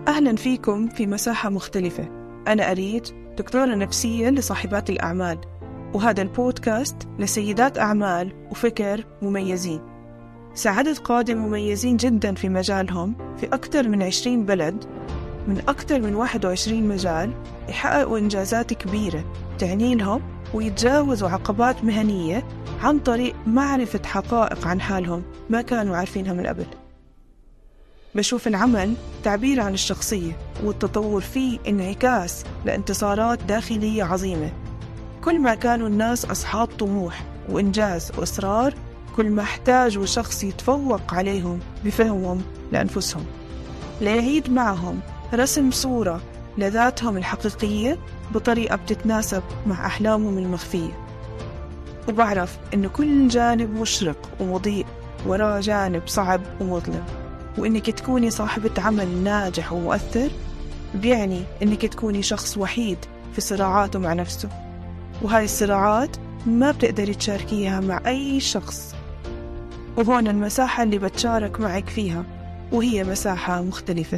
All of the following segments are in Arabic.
أهلا فيكم في مساحة مختلفة. أنا أريد دكتورة نفسية لصاحبات الأعمال، وهذا البودكاست لسيدات أعمال وفكر مميزين. ساعدت قادة مميزين جدا في مجالهم في أكثر من 20 بلد من أكثر من 21 مجال يحققوا إنجازات كبيرة تعني لهم ويتجاوزوا عقبات مهنية عن طريق معرفة حقائق عن حالهم ما كانوا عارفينها من قبل. بشوف العمل تعبير عن الشخصية، والتطور فيه انعكاس لانتصارات داخلية عظيمة. كل ما كانوا الناس أصحاب طموح وإنجاز وإصرار، كل ما احتاجوا شخص يتفوق عليهم بفهمهم لأنفسهم، ليعيد معهم رسم صورة لذاتهم الحقيقية بطريقة بتتناسب مع أحلامهم المخفية. وبعرف إنه كل جانب مشرق ومضيء وراه جانب صعب ومظلم، وإنك تكوني صاحبة عمل ناجح ومؤثر بيعني إنك تكوني شخص وحيد في صراعاته مع نفسه، وهاي الصراعات ما بتقدري تشاركيها مع أي شخص. وهون المساحة اللي بتشارك معك فيها، وهي مساحة مختلفة.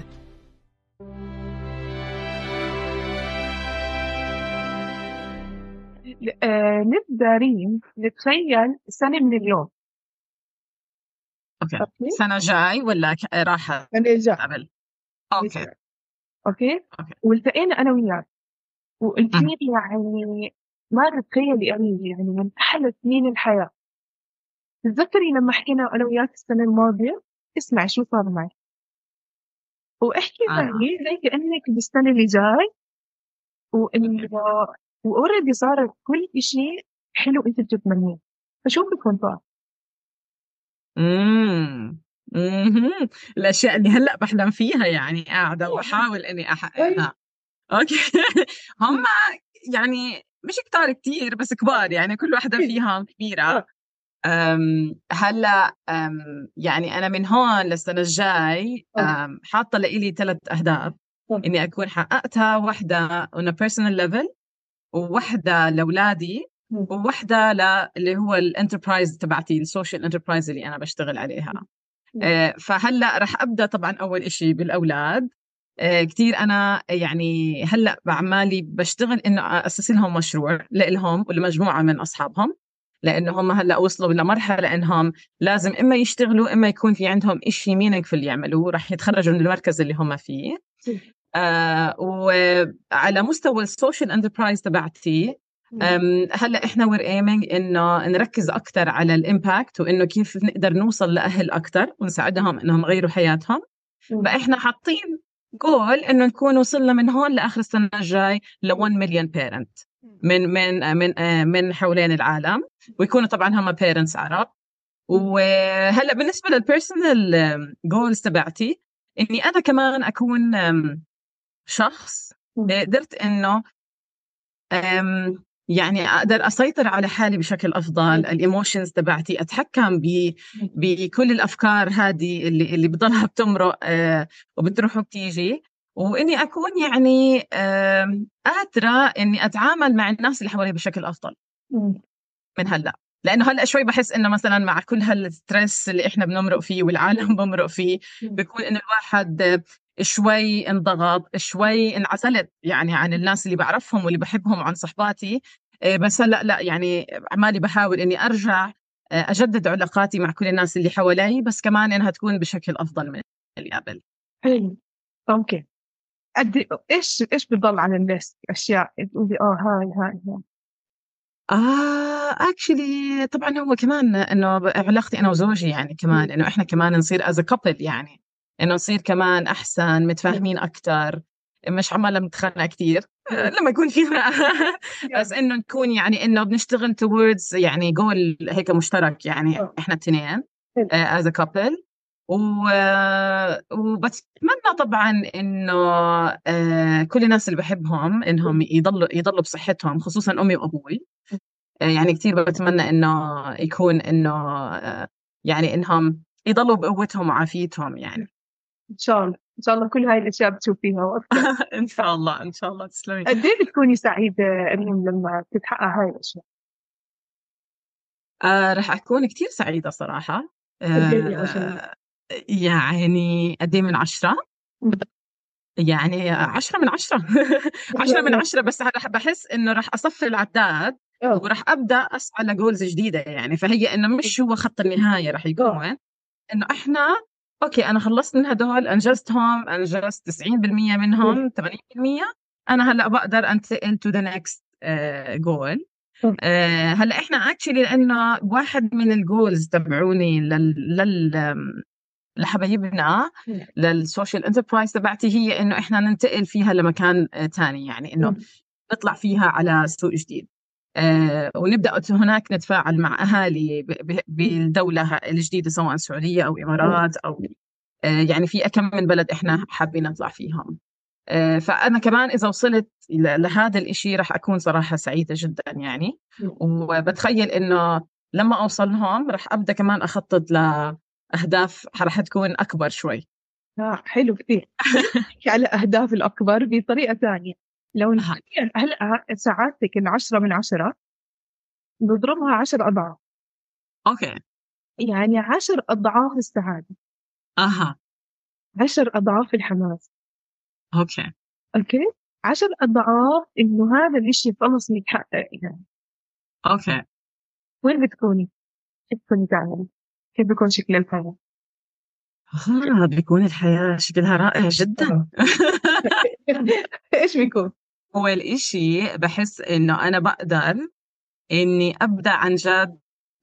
نبدأ ريم نتخيل سنة من اليوم. أوكي. سنة جاي ولا راحة سنة جاي قبل؟ أوكي. والتقينا أنا وياك وقلت لي يعني ما تتخيلي يعني من أحلى سنين الحياة. تتذكري لما حكينا أنا وياك السنة الماضية؟ اسمع شو صار معي واحكي معي زي كأنك بالسنة اللي جاي، وأوريدي صار كل إشي حلو أنت بتتمنيه. فشو بكون صار؟ الأشياء اللي هلأ بحلم فيها، يعني قاعدة وأحاول إني أحققها. أوكي. هم يعني مش كتير بس كبار، يعني كل واحدة فيهم كبيرة. هلأ يعني أنا من هون للسنة الجاي حاطة لإلي 3 أهداف إني أكون حققتها. واحدة on a personal level، وواحدة لأولادي، وواحدة اللي هو الانتربرايز تبعتي، السوشيال انتربرايز اللي أنا بشتغل عليها. فهلأ رح أبدأ طبعا أول إشي بالأولاد. كتير أنا يعني هلأ بعمالي بشتغل إنه أسس لهم مشروع لهم ولمجموعة من أصحابهم، لأنه هم هلأ وصلوا لمرحلة إنهم لازم إما يشتغلوا إما يكون في عندهم إشي meaningful يعملوه، رح يتخرجوا من المركز اللي هم فيه. وعلى مستوى السوشيال انتربرايز تبعتي، هلا احنا وير ايمينج انه نركز اكثر على الامباكت، وانه كيف نقدر نوصل لاهل اكثر ونساعدهم انهم يغيروا حياتهم. فاحنا حاطين جول انه نكون وصلنا من هون لاخر السنه الجاي ل 1 مليون بيرنت من حوالين العالم، ويكونوا طبعا هم بيرنتس عرب. وهلا بالنسبه للبيرسونال جولز تبعتي، اني انا كمان اكون شخص قدرت إنه يعني أقدر أسيطر على حالي بشكل أفضل، الإيموشنز تبعتي أتحكم بكل الأفكار هذه اللي بضلها بتمرق وبتروح وبتيجي، وإني أكون يعني قادرة إني أتعامل مع الناس اللي حوالي بشكل أفضل من هلأ. لأنه هلأ شوي بحس إنه مثلا مع كل هالستريس اللي إحنا بنمرق فيه والعالم بمرق فيه، بيكون إنه الواحد شوي انضغط، شوي انعزلت يعني عن الناس اللي بعرفهم واللي بحبهم وعن صحباتي. بس هلأ لا، يعني عمالي بحاول إني أرجع أجدد علاقاتي مع كل الناس اللي حوالي، بس كمان إنها تكون بشكل أفضل من اللي قبل. حلو. أوكي. إيش بضل على الليست أشياء تقولي هاي اكشلي طبعا هو كمان انه علاقتي انا وزوجي، يعني كمان انه احنا كمان نصير از كابل، يعني انه نصير كمان احسن متفاهمين اكثر، مش عمالنا بنتخانق كثير لما يكون في بس انه نكون يعني انه بنشتغل towards يعني جول هيك مشترك، يعني احنا الاثنين از كابل. وبتمنى طبعا انه كل الناس اللي بحبهم انهم يضلوا بصحتهم، خصوصا امي وابوي. يعني كتير بتمنى إنه يكون إنه يعني إنهم يضلوا بقوتهم وعافيتهم يعني. إن شاء الله كل هاي الأشياء بتشوفيها وأكثر. إن شاء الله تسلمي. قد إيه بتكوني سعيدة ريم لما تتحقق هاي الأشياء؟ رح أكون كتير سعيدة صراحة. قد إيه يعني قد إيه من 10؟ يعني 10 من 10. 10 من 10. بس رح بحس إنه رح أصفي العداد وراح أبدأ أسعى لجولز جديدة يعني. فهي إنه مش هو خط النهاية رح يكون إنه إحنا أوكي أنا خلصت من هدول، أنجزت 90% منهم، 80% أنا هلأ بقدر أنتقل to the next goal. هلأ إحنا actually لأنه واحد من الجولز تبعوني لحبايبنا للسوشيال انتربرايز تبعتي هي إنه إحنا ننتقل فيها لمكان تاني، يعني إنه نطلع فيها على سوق جديد. ونبدأ هناك نتفاعل مع أهالي بالدولة الجديدة سواء سعودية أو إمارات أو يعني في أكم من بلد إحنا حابين نطلع فيهم. فأنا كمان إذا وصلت لهذا الإشي رح أكون صراحة سعيدة جدا يعني. وبتخيل إنه لما أوصلهم رح أبدأ كمان أخطط لأهداف رح تكون أكبر شوي. حلو كثير. نحكي على أهداف الأكبر بطريقة ثانية. لو نحكي هلأ سعادتك 10 من 10 نضربها 10 أضعاف. أوكي. يعني 10 أضعاف السعادة. 10 أضعاف الحماس. أوكي. 10 أضعاف إنه هذا الإشي خلص يتحقق يعني. أوكي. وين بتكوني؟ كيف بتكوني تعملي؟ كيف بيكون شكل الحياة؟ بيكون الحياة شكلها رائع جدا. إيش بيكون؟ أول إشي بحس إنه أنا بقدر إني أبدأ عن جد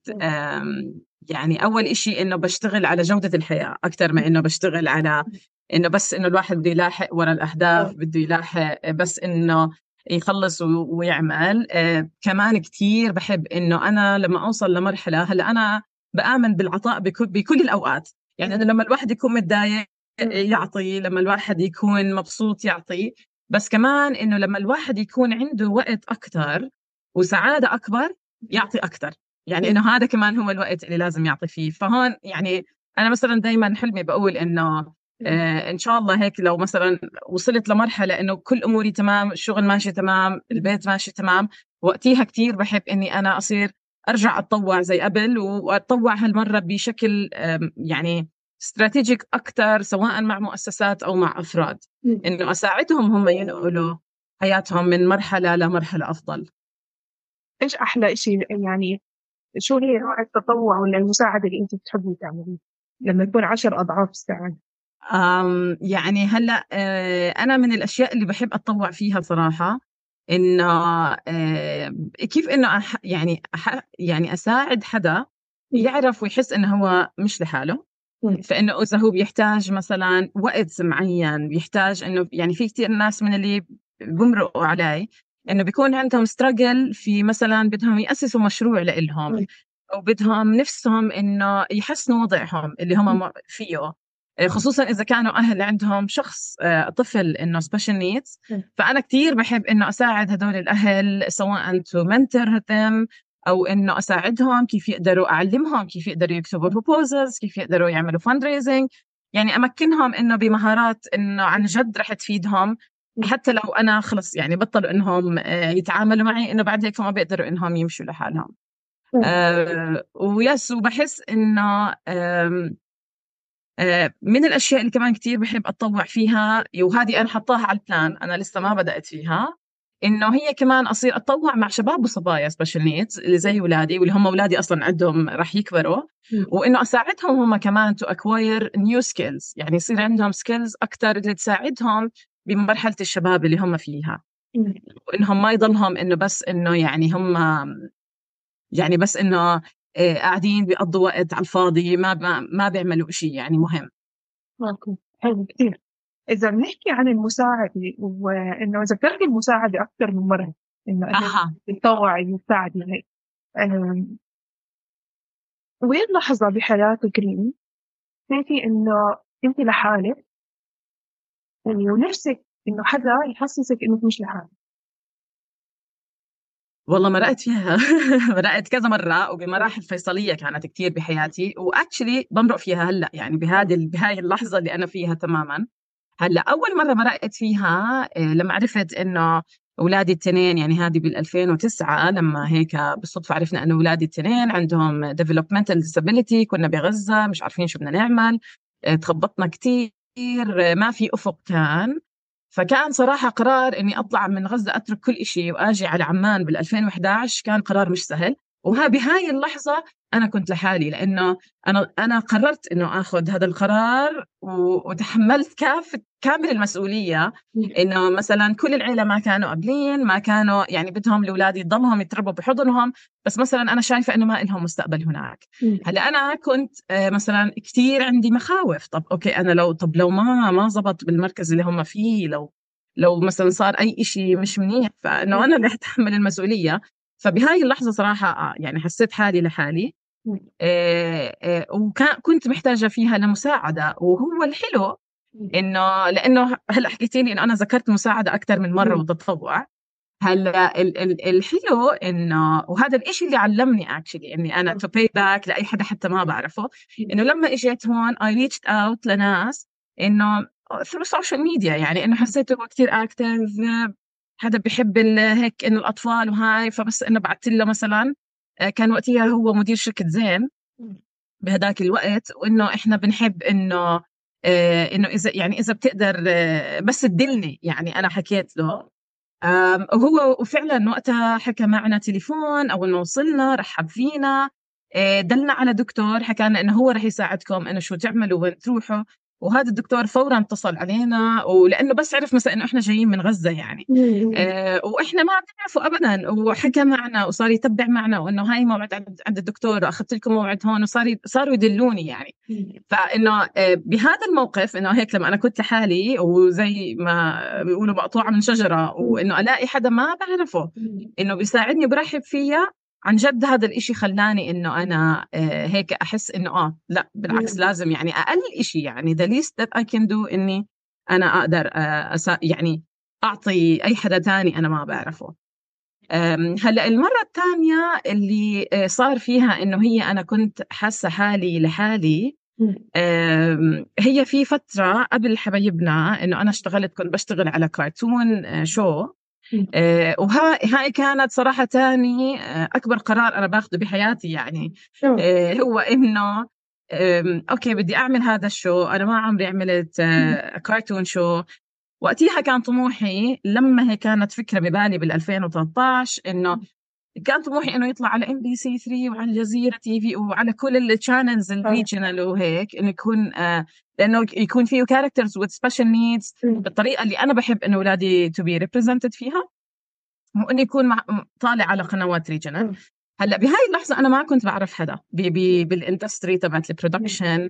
يعني أول إشي إنه بشتغل على جودة الحياة أكتر ما إنه بشتغل على إنه بس إنه الواحد بده يلاحق ورا الأهداف، بده يلاحق بس إنه يخلص ويعمل. كمان كتير بحب إنه أنا لما أوصل لمرحلة هلا أنا بآمن بالعطاء بكل الأوقات. يعني أنا لما الواحد يكون متضايق يعطي، لما الواحد يكون مبسوط يعطي، بس كمان إنه لما الواحد يكون عنده وقت أكتر وسعادة أكبر يعطي أكتر. يعني إنه هذا كمان هو الوقت اللي لازم يعطي فيه. فهون يعني أنا مثلا دايما حلمي بقول إنه إن شاء الله هيك لو مثلا وصلت لمرحلة إنه كل أموري تمام، الشغل ماشي تمام، البيت ماشي تمام، وقتها كتير بحب إني أنا أصير أرجع أتطوع زي قبل، وأتطوع هالمرة بشكل يعني استراتيجيك أكتر سواء مع مؤسسات أو مع أفراد، إنه أساعدهم هم ينقلوا حياتهم من مرحلة لمرحلة أفضل. إيش أحلى إشي يعني شو هي نوع التطوع ولا المساعدة اللي أنت بتحبي تعمليه لما يكون 10 أضعاف السعادة؟ يعني هلأ أنا من الأشياء اللي بحب أتطوع فيها صراحة إنه كيف إنه يعني أساعد حدا يعرف ويحس إنه هو مش لحاله. فإنه إذا هو بيحتاج مثلا وقت معين، بيحتاج إنه يعني في كتير ناس من اللي بمرقوا علي إنه بيكون عندهم ستراجل في مثلا بدهم يأسسوا مشروع لإلهم أو بدهم نفسهم إنه يحسنوا وضعهم اللي هم فيه، خصوصا إذا كانوا أهل عندهم شخص طفل إنه special needs. فأنا كتير بحب إنه أساعد هدول الأهل سواء to mentor them أو إنه أساعدهم كيف يقدروا أعلمهم كيف يقدروا يكتبوا proposals، كيف يقدروا يعملوا fundraising، يعني أمكنهم إنه بمهارات إنه عن جد رح تفيدهم. حتى لو أنا خلص يعني بطلوا إنهم يتعاملوا معي، إنه بعد هيك ما بيقدروا إنهم يمشوا لحالهم. ويس، وبحس إنه من الأشياء اللي كمان كتير بحب أتطوع فيها، وهذه أنا حطاها على البلان، أنا لسه ما بدأت فيها، إنه هي كمان أصير أتطوع مع شباب وصبايا سبيشال نيدز اللي زي أولادي واللي هم أولادي أصلا عندهم رح يكبروا، وإنه أساعدهم هم كمان to acquire new skills، يعني يصير عندهم skills أكتر اللي تساعدهم بمرحلة الشباب اللي هم فيها، وإنهم ما يضلهم إنه بس إنه يعني هم يعني بس إنه قاعدين بيقضوا وقت على الفاضي ما بيعملوا إشي يعني مهم. حلو كتير. إذا بنحكي عن المساعدة وإنه إذا بتلقي المساعدة أكثر من مرة إنه تطوعي وتساعدي هيك، وين لحظة بحياتك اللي حسيتي إنه أنت لحالك ونفسك إنه حدا يحسسك إنك مش لحالك؟ والله مرقت فيها مرقت كذا مرة، وبمراحل فيصلية كانت كتير بحياتي، وأكشلي بمرق فيها هلأ يعني بهاي اللحظة اللي أنا فيها تماما. هلأ أول مرة مرقت فيها لما عرفت إنه أولادي التنين، يعني هذه بال2009 لما هيك بالصدفة عرفنا إنه أولادي التنين عندهم developmental disability، كنا بغزة مش عارفين شو بدنا نعمل، تخبطنا كتير، ما في أفق كان. فكان صراحة قرار إني أطلع من غزة أترك كل إشي وأجي على عمان بال2011 كان قرار مش سهل. بهاي اللحظة أنا كنت لحالي، لأنه أنا قررت إنه أخذ هذا القرار وتحملت كامل المسؤولية. إنه مثلا كل العيلة ما كانوا قابلين، ما كانوا يعني بدهم الأولاد يضلهم يتربوا بحضنهم، بس مثلا أنا شايفة إنه ما لهم مستقبل هناك. هلا أنا كنت مثلا كتير عندي مخاوف. طب أوكي أنا لو ما زبط بالمركز اللي هم فيه، لو مثلا صار أي إشي مش منيح، فإنه أنا اللي أتحمل المسؤولية. فبهاي اللحظة صراحة يعني حسيت حالي لحالي، وكنت محتاجة فيها لمساعدة. وهو الحلو إنه لأنه هلأ حكيتي لي إنه أنا ذكرت مساعدة أكثر من مرة وتطوع. هلا الحلو إنه وهذا الإشي اللي علمني اكشلي إني أنا to pay back لأي حدا حتى ما بعرفه، إنه لما إجيت هون I reached out لناس إنه through social media، يعني إنه حسيته هو كتير active، حدا بيحب هيك إنه الأطفال وهاي، فبس إنه بعثت له مثلا. كان وقتها هو مدير شركة زين بهداك الوقت، وإنه إحنا بنحب إنه إذا بتقدر بس تدلني. يعني أنا حكيت له، وهو وفعلا وقتها حكى معنا تليفون، أول ما وصلنا رحب فينا، دلنا على دكتور حكى لنا إنه هو رح يساعدكم إنه شو تعملوا وين تروحوا. وهذا الدكتور فورا اتصل علينا، ولأنه بس عرف مثلا إنه إحنا جايين من غزة يعني، وإحنا ما بنعرفه أبدا، وحكى معنا وصار يتبع معنا، وإنه هاي موعد عند الدكتور وأخذت لكم موعد هون، صاروا يدلوني يعني. فإنه بهذا الموقف إنه هيك لما أنا كنت لحالي وزي ما بيقولوا مقطوعة من شجرة، وإنه ألاقي حدا ما بعرفه إنه بيساعدني برحب فيها، عن جد هذا الإشي خلاني إنه أنا هيك أحس إنه لا بالعكس لازم يعني أقل إشي يعني the least that I can do إني أنا أقدر يعني أعطي أي حدا تاني أنا ما بعرفه. هلأ المرة الثانية اللي صار فيها إنه هي أنا كنت حاسة حالي لحالي، هي في فترة قبل حبايبنا إنه أنا كنت بشتغل على كارتون شو، وهاي كانت صراحة تاني أكبر قرار أنا باخده بحياتي يعني. هو إنه أوكي بدي أعمل هذا الشو، أنا ما عمري عملت كارتون شو. وقتها كان طموحي، لما هي كانت فكرة ببالي بال2013، إنه كان طموحي إنه يطلع على MBC3 وعلى الجزيرة TV وعلى كل الشانلز الريجنال وهيك، إنه يكون لأنه يكون فيه characters with special needs بالطريقة اللي أنا بحب إنه أولادي to be represented فيها، وإنه يكون طالع على قنوات ريجنال. هلأ بهاي اللحظة أنا ما كنت بعرف حدا بالإندستري تبعت البرودكشن،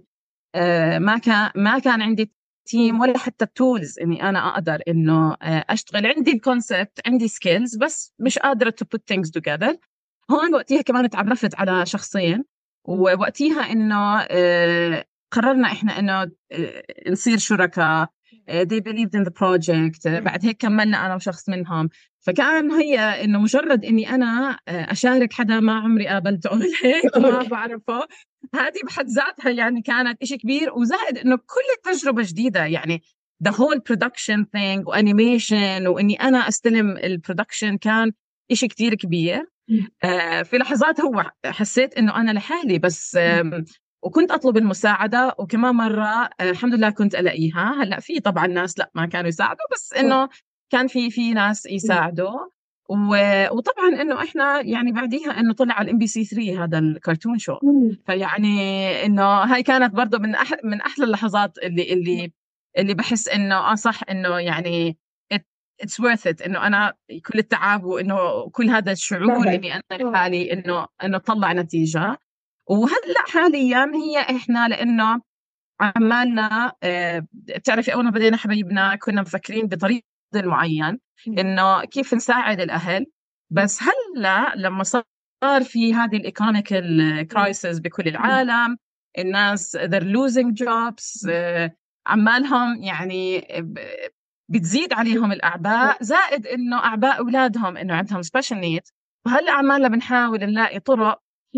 ما كان عندي تيم ولا حتى التولز إني أنا أقدر إنه أشتغل. عندي الكونسبت، عندي سكيلز، بس مش قادرة to put things together. هون وقتها كمان تعرفت على شخصين، ووقتها إنه قررنا إحنا إنه نصير شركاء. they believed in the project. بعد هيك كملنا أنا وشخص منهم. فكان هي إنه مجرد إني أنا أشارك حدا ما عمري قابلته هيك ما بعرفه، هذه بحد ذاتها يعني كانت إشي كبير. وزائد إنه كل التجربة جديدة، يعني the whole production thing وانيميشن، وإني أنا أستلم البرودكشن كان إشي كتير كبير. في لحظات هو حسيت إنه أنا لحالي بس، وكنت أطلب المساعدة، وكمان مرة الحمد لله كنت ألاقيها. هلأ في طبعا ناس لا ما كانوا يساعدوا، بس إنه كان في ناس يساعدوا. وطبعا إنه إحنا يعني بعديها إنه طلع على MBC3 هذا الكرتون شو. فيعني إنه هاي كانت برضو من أحلى اللحظات اللي بحس إنه صح إنه يعني it's worth it، إنه أنا كل التعب وإنه كل هذا الشعور اللي أنا لحالي إنه طلع نتيجة. وهلأ حاليا هي إحنا لأنه عمالنا بتعرفي أول ما بدينا حبايبنا كنا مفكرين بطريقة معين إنه كيف نساعد الأهل، بس هلأ لما صار في هذه الإيكونوميكال كرايسيس بكل العالم، الناس they're losing jobs، عمالهم يعني بتزيد عليهم الأعباء، زائد إنه أعباء أولادهم إنه عندهم special needs. وهلأ عمالنا بنحاول نلاقي طرق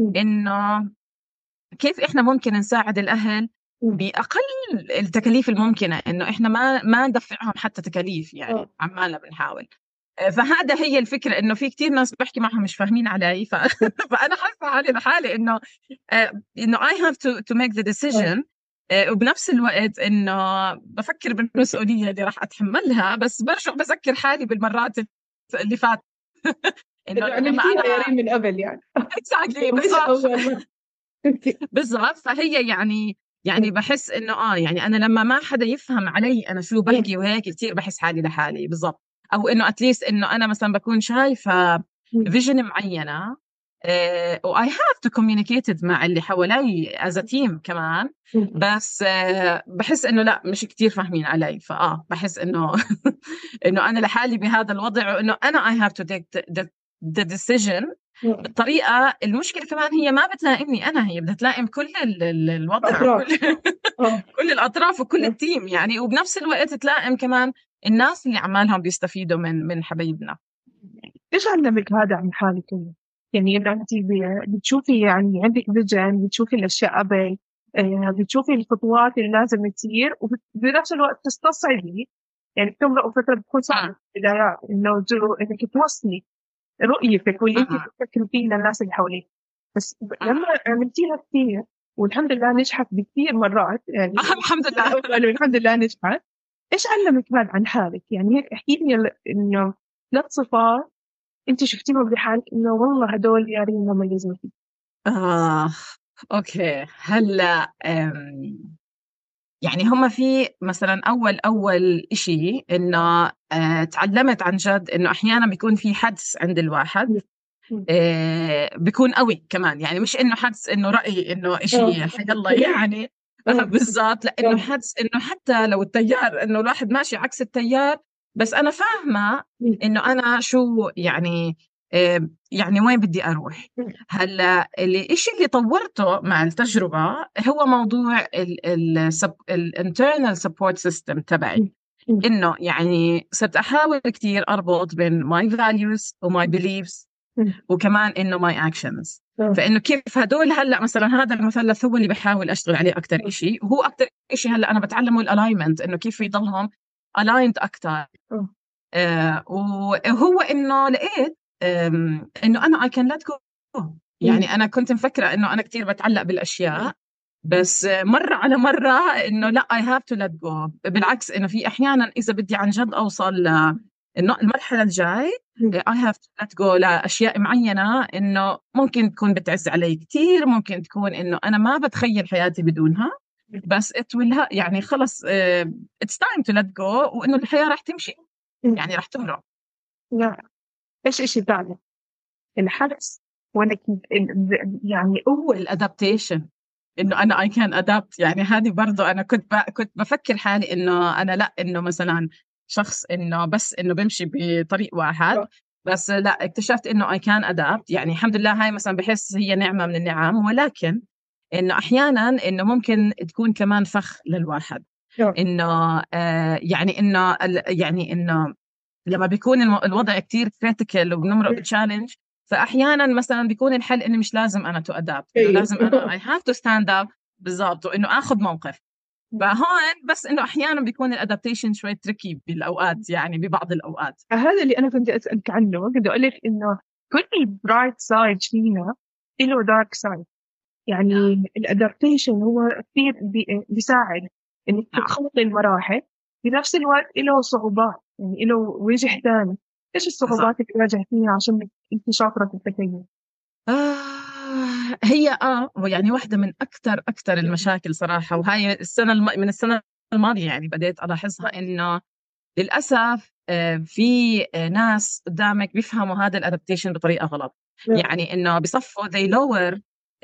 إنه كيف إحنا ممكن نساعد الأهل بأقل التكاليف الممكنة، إنه إحنا ما ندفعهم حتى تكاليف، يعني عمالنا بنحاول. فهذا هي الفكرة، إنه في كتير ناس بحكي معهم مش فاهمين علي فأنا حاسة حالي لحالي إنه I have to make the decision وبنفس الوقت إنه بفكر بالمسؤولية اللي راح أتحملها، بس برجع بذكر حالي بالمرات اللي فات إنه لما عملتيها يا أنا ريم من قبل يعني. exactly مش أول. بالضبط. فهي يعني بحس إنه يعني أنا لما ما حدا يفهم علي أنا شو بحكي وهيك كتير بحس حالي لحالي. بالضبط. أو إنه أتليست إنه أنا مثلا بكون شايفة فيجن معينة و I have to communicate it مع اللي حوالي as a team كمان، بس بحس إنه لا مش كتير فاهمين علي. بحس إنه إنه أنا لحالي بهذا الوضع، وإنه أنا I have to take the decision بالطريقة. المشكلة كمان هي ما بتلائمني أنا، هي بدها تلائم كل الوضع، كل الأطراف وكل التيم يعني، وبنفس الوقت تلائم كمان الناس اللي عمالهم بيستفيدوا من حبايبنا. إيش علمك هذا عن حالك؟ يعني إذا أنت بتشوفي يعني عندك فيجن، بتشوفي الأشياء قبل، بتشوفي الخطوات اللي لازم تصير، وبنفس الوقت تستصعبي. يعني بتمرق فترة بتكون صعبة في البدايات إنك توصلي رؤيتك واللي أنت بتفكري فيه للناس اللي حواليك. بس لما عملتيها كثير والحمد لله نجحت بكثير مرات يعني الحمد لله والحمد لله نجحت، إيش علمك هذا عن حالك؟ يعني هيك احكي لي إنه 3 صفات أنت شفتيهم بحالك إنه والله هدول يا ريم مميزين فيه. أوكي. هلا يعني هم في مثلا أول إشي إنه تعلمت عن جد إنه أحيانا بيكون في حدس عند الواحد بيكون قوي كمان، يعني مش إنه حدس إنه رأي إنه إشي حيالله يعني بالضبط، لأنه حدس إنه حتى لو التيار إنه الواحد ماشي عكس التيار، بس أنا فاهمة إنه أنا شو يعني وين بدي أروح. هلا الإشي اللي طورته مع التجربة هو موضوع الانترنال سبورت سيستم تبعي. إنه يعني صرت أحاول كتير أربط بين my values و my beliefs وكمان إنه my actions. فإنه كيف هدول هلأ مثلا هذا المثلث هو اللي بحاول أشتغل عليه أكتر إشي، وهو أكتر إشي هلأ أنا بتعلمه الألاينمنت، إنه كيف يضلهم aligned أكتر. وهو إنه لقيت إنه أنا I can let go. يعني أنا كنت مفكرة إنه أنا كتير بتعلق بالأشياء، بس مرة على مرة إنه لا I have to let go. بالعكس إنه في أحيانا إذا بدي عن جد أوصل المرحلة الجاي I have to let go لأشياء معينة إنه ممكن تكون بتعز علي كتير، ممكن تكون إنه أنا ما بتخيل حياتي بدونها، بس يعني خلص it's time to let go، وإنه الحياة راح تمشي يعني راح تمرق. لا إيش إشي ثاني؟ الحدس ولا يعني الادابتيشن، إنه أنا I can adapt. يعني هذه برضو أنا كنت بفكر حالي إنه أنا لا إنه مثلا شخص إنه بس إنه بمشي بطريق واحد، بس لا اكتشفت إنه I can adapt. يعني الحمد لله هاي مثلا بحس هي نعمة من النعم، ولكن إنه أحيانا إنه ممكن تكون كمان فخ للواحد. إنه يعني إنه لما بيكون الوضع كتير كريتيكال وبنمرق بتشالنج، فأحيانا مثلا بيكون الحل إنه مش لازم أنا to adapt، إنه لازم أنا I have to stand up. بالضبط. وإنه أخذ موقف. فهون بس إنه أحيانا بيكون الادابتيشن شوي تريكي بالأوقات، يعني ببعض الأوقات. هذا اللي أنا كنت أسألك عنه، كنت أقول لك إنه كل برايت سايد فينا له دارك سايد. يعني الادابتيشن هو كثير بيساعد إنك تتخطي المراحل، بنفس الوقت له صعوبات، يعني له وجه ثاني. إيش الصعوبات اللي واجهتيها عشان أنت شاطرة في التكيف؟ هي يعني واحدة من أكتر المشاكل صراحة، وهي من السنة الماضية يعني بديت ألاحظها، إنه للأسف في ناس قدامك بيفهموا هذا الادابتيشن بطريقة غلط. يعني إنه بصفوا they lower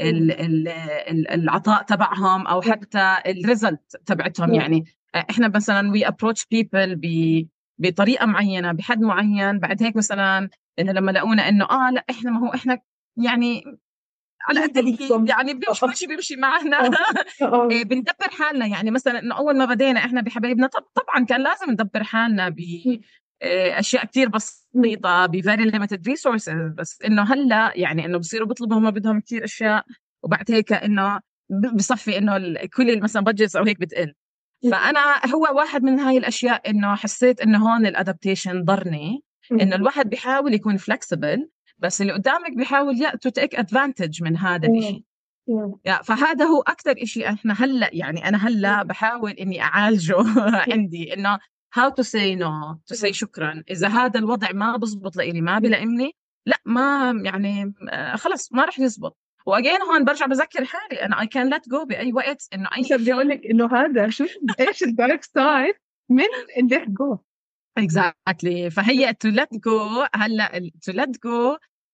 العطاء تبعهم أو حتى الريزلت تبعتهم. يعني إحنا مثلا we approach people بطريقة معينة بحد معين، بعد هيك مثلا إنه لما لقونا إنه لا إحنا ما هو إحنا يعني على قد يعني بيمشي معنا بندبر حالنا. يعني مثلا إنه أول ما بدينا إحنا بحبايبنا طبعا كان لازم ندبر حالنا بأشياء كتير بسيطة ب very limited resources، بس إنه هلا يعني إنه بصيروا بيطلبوا هم بدهم كتير أشياء، وبعد هيك إنه بصفي إنه كل مثلا budgets أو هيك بتقل. فأنا هو واحد من هاي الأشياء إنه حسيت إنه هون الادابتيشن ضرني، إنه الواحد بيحاول يكون flexible، بس اللي قدامك بيحاول to take advantage من هذا الشيء. فهذا هو أكتر إشي إحنا هلأ يعني أنا هلأ بحاول إني أعالجه عندي، إنه how to say no to say شكرا. إذا هذا الوضع ما بزبط لإلي ما بلائمني، لا ما يعني خلص ما رح يزبط. وأجين هون برجع بذكر حالي أنا I can let go بأي وقت. إنه مش بدي أقول لك إنه هذا شو إيش الدارك سايد من let go. exactly. فهي to let go. هلأ to let go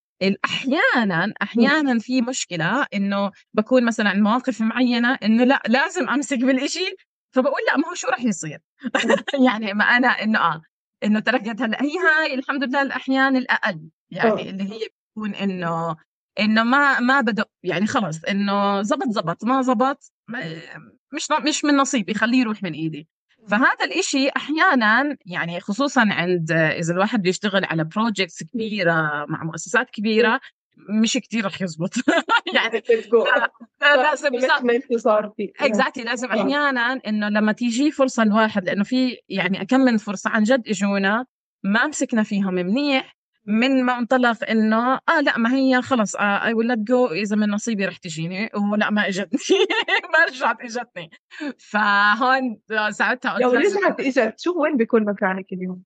أحيانا في مشكلة إنه بكون مثلا مواقف معينة إنه لا لازم أمسك بالإشي، فبقول لا ما هو شو رح يصير. يعني ما أنا إنه تركت هلا هاي الحمد لله الأحيان الأقل يعني اللي هي بتكون إنه ما بدأ يعني خلص إنه زبط ما زبط مش من نصيبي خليه يروح من إيدي. فهذا الإشي أحيانا يعني خصوصا عند إذا الواحد بيشتغل على بروجيكتس كبيرة مع مؤسسات كبيرة مش كتير رح يزبط. يعني لازم exactly لازم أحيانا إنه لما تيجي فرصة الواحد، لأنه في يعني كم من فرصة عن جد إجونا ما مسكنا فيهم منيح من منطلق إنه لا ما هي خلص I will let go إذا من نصيبي رح تجيني، ولا ما إجتني. ما رجعت إجتني. فهون ساعتها لو رجعت إجت شو وين بيكون مكانك اليوم؟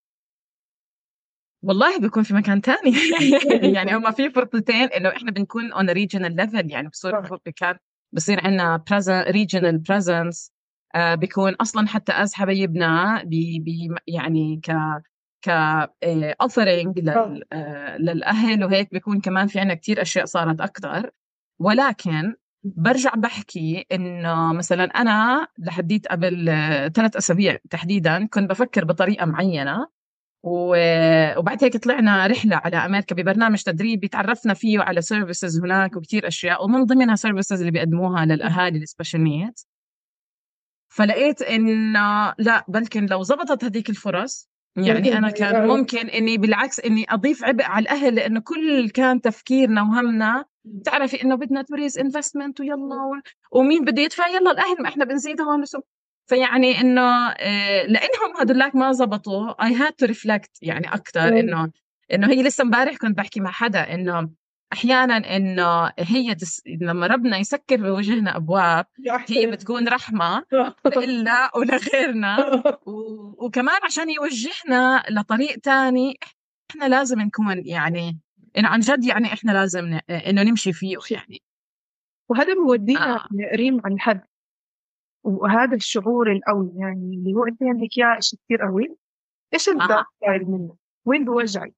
والله بيكون في مكان تاني. يعني هما في فرصتين إنه إحنا بنكون on a regional level، يعني بصير عنا regional presence. بيكون أصلا حتى أز حبايبنا يعني ك offering للأهل وهيك بيكون كمان في عنا كتير أشياء صارت أكتر. ولكن برجع بحكي إنه مثلا أنا لحديت قبل 3 أسابيع تحديدا كنت بفكر بطريقة معينة، وبعد هيك طلعنا رحلة على أمريكا ببرنامج تدريبي تعرفنا فيه على سيرفيسز هناك وكتير أشياء، ومن ضمنها سيرفيسز اللي بيقدموها للأهالي السبيشال نيدز. فلقيت إنه لا بلكن لو زبطت هذيك الفرص يعني أنا كان ممكن إني بالعكس إني أضيف عبء على الأهل، لأنه كل كان تفكيرنا وهمنا تعرفي إنه بدنا توريز إنفستمنت ويلا ومين بده يدفع يلا الأهل ما إحنا بنزيد هون. فيعني إنه لأنهم هدولاك ما زبطوا I had to reflect يعني أكتر إنه هي لسه مبارح كنت بحكي مع حدا إنه أحيانا إنه هي لما ربنا يسكر بوجهنا أبواب هي بتكون رحمة إلا ولغيرنا وكمان عشان يوجهنا لطريق تاني إحنا لازم نكون يعني إنه عن جد يعني إحنا لازم إنه نمشي فيه يعني. وهذا بودينا ريم عن حد، وهذا الشعور القوي يعني اللي هو أنت عندك إياه شيء كتير قوي. إيش الدارك سايد منه؟ وين بوجعك؟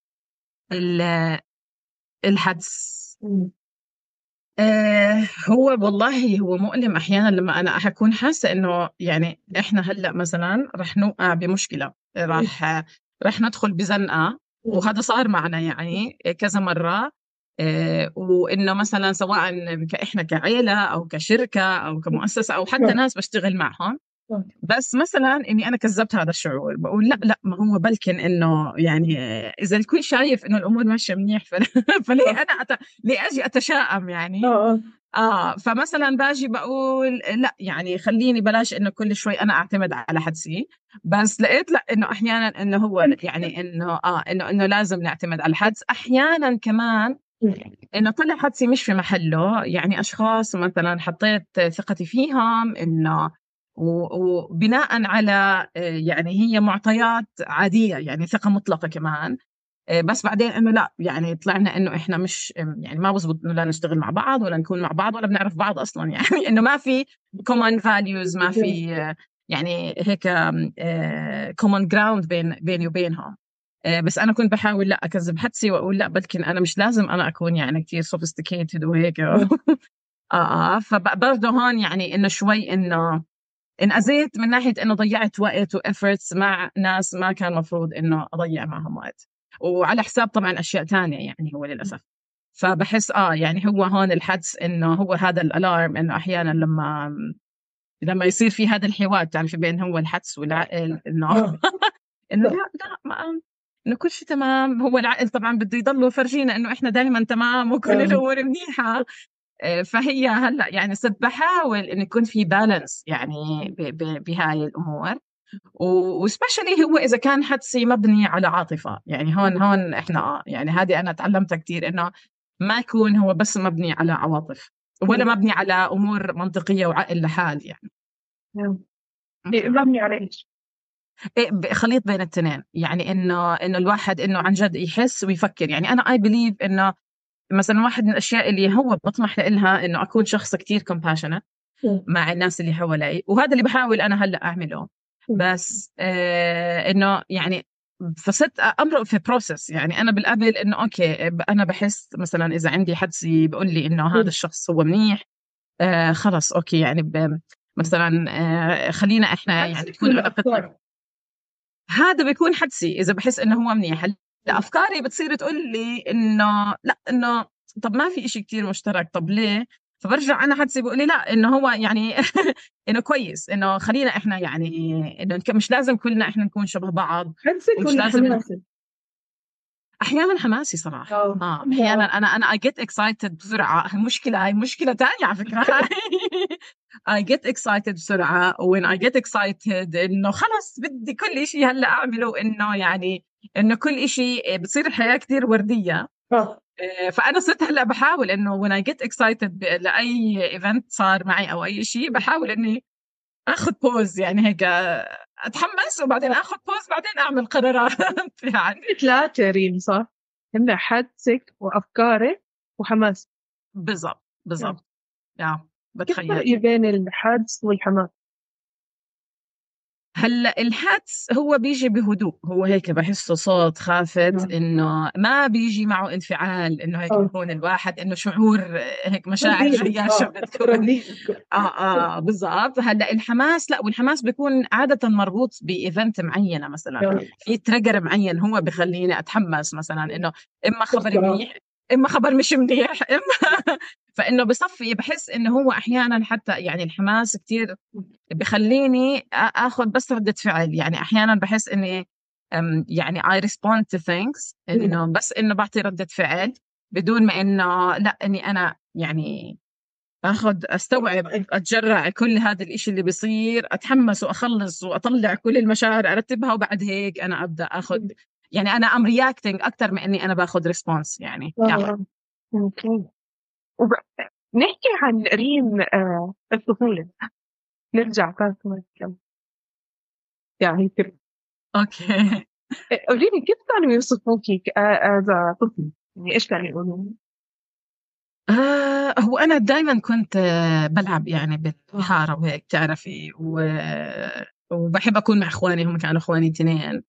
الحدس. هو والله هو مؤلم أحيانا لما أنا أكون حاسة إنه يعني إحنا هلأ مثلا رح نوقع بمشكلة، رح ندخل بزنقة، وهذا صار معنا يعني كذا مرة. وإنه مثلا سواء إحنا كعيلة أو كشركة أو كمؤسسة أو حتى ناس بشتغل معهم، بس مثلا إني أنا كذبت هذا الشعور بقول لا ما هو بلكن إنه يعني إذا الكل شايف إنه الأمور ماشية منيح فليه أنا ليه أجي أتشائم يعني. فمثلا باجي بقول لا يعني خليني بلاش إنه كل شوي أنا أعتمد على حدسي، بس لقيت لا إنه أحيانا إنه هو يعني إنه لازم نعتمد على الحدس. أحيانا كمان إنه طلع حدسي مش في محله، يعني أشخاص مثلا حطيت ثقتي فيهم إنه وبناء على يعني هي معطيات عادية يعني ثقة مطلقة كمان، بس بعدين إنه لا يعني طلعنا إنه إحنا مش يعني ما بزبط إنه لا نشتغل مع بعض ولا نكون مع بعض ولا بنعرف بعض أصلا. يعني إنه ما في common values، ما في يعني هيك common ground بيني وبينهم. بس أنا كنت بحاول لا أكذب حدسي وأقول لا بلكن أنا مش لازم أنا أكون يعني كتير sophisticated وهيك. فبرضه هون يعني إنه شوي إنه انأذيت من ناحية إنه ضيعت وقت وإفرتس مع ناس ما كان مفروض إنه أضيع معهم وقت، وعلى حساب طبعا أشياء تانية يعني هو للأسف. فبحس يعني هو هون الحدس إنه هو هذا الألارم إنه أحيانا لما يصير في هذا الحوار تعرفي بين هو الحدس والعقل إنه إنه لا ما إنه كل شيء تمام. هو العقل طبعا بده يضل يفرجينا إنه إحنا دائما تمام وكل الأمور منيحة. فهي هلا يعني صرت بحاول إنه يكون في بالانس يعني بهاي الأمور، وسبيشلي هو إذا كان حدسي مبني على عاطفة. يعني هون إحنا يعني هذه أنا تعلمتها كتير إنه ما يكون هو بس مبني على عواطف. ولا مبني على أمور منطقية وعقل لحال يعني. مبني على إيش؟ خليط بين التنين، يعني إنه الواحد إنه عن جد يحس ويفكر. يعني أنا I believe إنه مثلا واحد من الأشياء اللي هو بطمح لها إنه أكون شخص كتير compassionate مع الناس اللي حوالي، وهذا اللي بحاول أنا هلأ أعمله. بس إنه يعني فصرت أمرق في بروسس. يعني أنا بالقبل إنه أوكي أنا بحس مثلا إذا عندي حد بيقول لي إنه هذا الشخص هو منيح، خلص أوكي يعني مثلا خلينا إحنا يعني تكون علاقتنا. هذا بيكون حدسي إذا بحس إنه هو منيح. أفكاري بتصير تقول لي إنه لا، إنه طب ما في إشي كتير مشترك، طب ليه؟ فبرجع أنا حدسي بقول لي لا، إنه هو يعني إنه كويس، إنه خلينا إحنا يعني إنه مش لازم كلنا إحنا نكون شبه بعض. مش لازم. أحيانا حماسي صراحة. أحيانا أنا I get excited بسرعة. هاي مشكلة تانية على فكرة. I get excited بسرعة. when I get excited إنه خلص بدي كل إشي هلأ أعمله، إنه يعني إنه كل إشي بتصير الحياة كتير وردية. فأنا صرت هلأ بحاول إنه when I get excited لأي event صار معي أو أي إشي، بحاول إني أخذ بوز، يعني هيك أتحمس وبعدين أخذ بوز، بعدين أعمل قرارات. يعني 3 ريم صح؟ هن حدسك وأفكارك وحماس. بالضبط. كيف بتخيل الفرق بين الحدس والحماس؟ هلا الحدس هو بيجي بهدوء، هو هيك بحسه صوت خافت، انه ما بيجي معه انفعال، انه هيك يكون الواحد انه شعور هيك مشاعر جياشة بتكون. بالضبط. هلا الحماس لا، والحماس بيكون عادة مربوط بإيفنت معينة، مثلا في تريجر معين هو بخليني أتحمس، مثلا إنه إما خبر منيح إما خبر مش منيح إما فإنه بصفي بحس إنه هو أحيانا حتى يعني الحماس كتير بخليني أخذ بس ردة فعل. يعني أحيانا بحس إني يعني I respond to things، إنه بس إنه بعطي ردة فعل بدون ما إنه لا إني أنا يعني أستوعب أتجرع كل هذا الإشي اللي بيصير، أتحمس وأخلص وأطلع كل المشاعر أرتبها، وبعد هيك أنا أبدأ أخذ يعني أنا am reacting أكتر من إني أنا باخذ response يعني. أوكي. نحكي عن ريم الطفولة. نرجع كمان يعني كده. أوكي. قوليلي كيف كانوا يوصفوكي كأذا طفل؟ يعني إيش كانوا يقولون؟ هو أنا دايما كنت بلعب يعني بالحارة وهيك تعرفي، وبحب أكون مع إخواني، هم كانوا إخواني 2.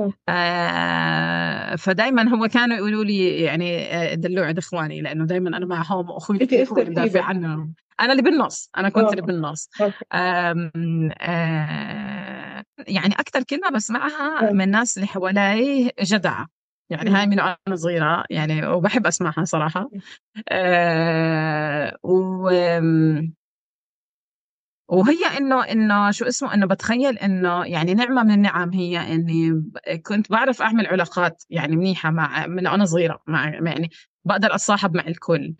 فدايما هو كانوا يقولوا لي يعني دلوع عند إخواني، لأنه دايما أنا معهم وأخوي هو اللي بدافع عنهم. أنا اللي بالنص، أنا كنت اللي بالنص. يعني أكتر كلمة بسمعها من الناس اللي حوالي جدعة، يعني هاي من أنا صغيرة يعني، وبحب أسمعها صراحة. وهي إنه شو اسمه، إنه بتخيل إنه يعني نعمة من النعم هي إني كنت بعرف أعمل علاقات يعني منيحة من أنا صغيرة، يعني بقدر أتصاحب مع الكل.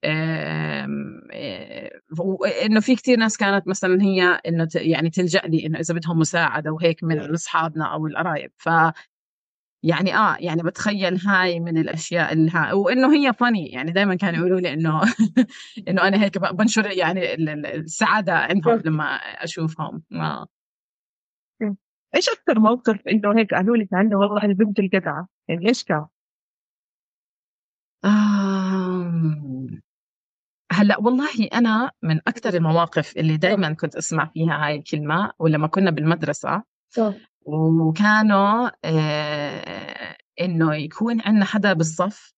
إنه في كتير ناس كانت مثلا هي إنه يعني تلجأ لي إنه إذا بدهم مساعدة وهيك من أصحابنا أو القرايب. يعني يعني بتخيل هاي من الاشياء وانه هي فاني. يعني دائما كانوا يقولوا لي انه انه انا هيك بنشر يعني السعاده عندهم لما اشوفهم. ايش اكثر موقف انه هيك قالوا لك عنده والله البنت الجدعه، يعني ايش كان؟ هلا والله انا من اكثر المواقف اللي دائما كنت اسمع فيها هاي الكلمه، ولما كنا بالمدرسه وكانوا إنه يكون عندنا حدا بالصف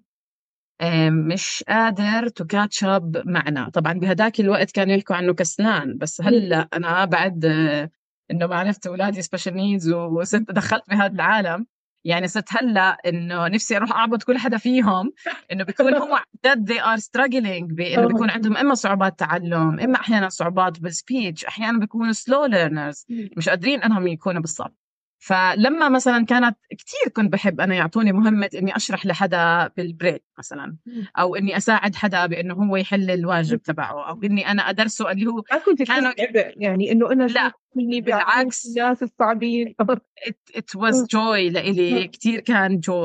مش قادر to catch up معنا. طبعا بهداك الوقت كانوا يحكوا عنه كسلان، بس هلأ أنا بعد إنه ما عرفت أولادي special needs وصرت دخلت بهذا العالم، يعني صرت هلأ إنه نفسي أروح أعبد كل حدا فيهم. إنه بيكون هم جد they are struggling بإنه بيكون عندهم إما صعوبات تعلم، إما أحيانا صعوبات بالسبيتش، أحيانا بيكونوا slow learners مش قادرين أنهم يكونوا بالصف. فلما مثلا كانت كتير كنت بحب أنا يعطوني مهمة إني أشرح لحدا بالبريك مثلا، أو إني أساعد حدا بإنه هو يحل الواجب تبعه، أو إني أنا أدرسه اللي هو كانوا يعني إنه أنا لا بالعكس الناس الصعبين. it was joy لإلي، كتير كان joy.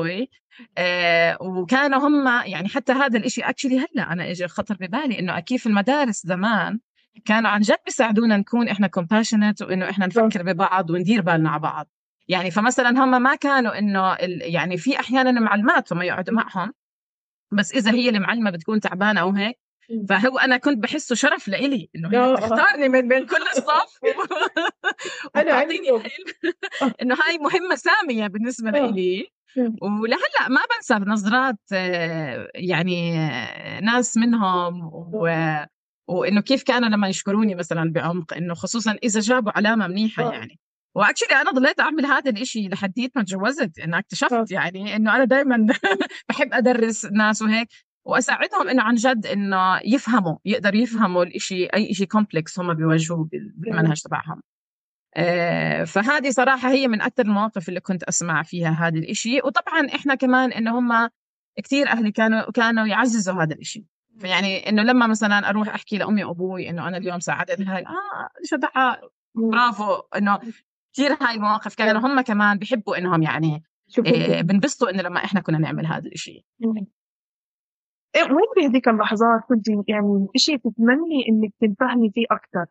وكانوا هم يعني حتى هذا الإشي اكشلي هلا انا اجى خطر ببالي انه اكيد في المدارس زمان كانوا عن جد بيساعدونا نكون احنا compassionate وانه احنا نفكر ببعض وندير بالنا على بعض. يعني فمثلا هم ما كانوا انه يعني في احيانا معلمات هم يقعدوا معهم، بس اذا هي المعلمه بتكون تعبانه او هيك، فهو انا كنت بحسه شرف لإلي انه هي تختارني من بين كل الصف انا وتعطيني انه هاي مهمه ساميه بالنسبه لإلي. ولهلا ما بنسى نظرات يعني ناس منهم وانه كيف كانوا لما يشكروني مثلا بعمق، انه خصوصا اذا جابوا علامه منيحه يعني. واكشلي انا ضليت اعمل هذا الاشي لحديت ما تجوزت، انه اكتشفت يعني انه انا دائما بحب ادرس الناس وهيك واساعدهم انه عن جد انه يفهموا، يقدروا يفهموا الاشي، اي اشي كومبلكس هم بيواجهوه بالمنهج تبعهم. فهذه صراحة هي من أكثر المواقف اللي كنت أسمع فيها هذا الإشي. وطبعا إحنا كمان إنه هم كتير أهلي كانوا يعززوا هذا الإشي. فيعني إنه لما مثلا أروح أحكي لأمي وأبوي إنه أنا اليوم ساعدت هاي شجعة برافو، إنه كتير هاي المواقف كانوا هم كمان بيحبوا إنهم يعني بنبسطوا إنه لما إحنا كنا نعمل هذا الإشي. وين بهذيك اللحظات كنت يعني إشي تتمني إنك تنفهمي فيه أكتر؟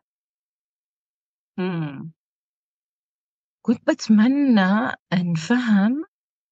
كنت بتمنى أنفهم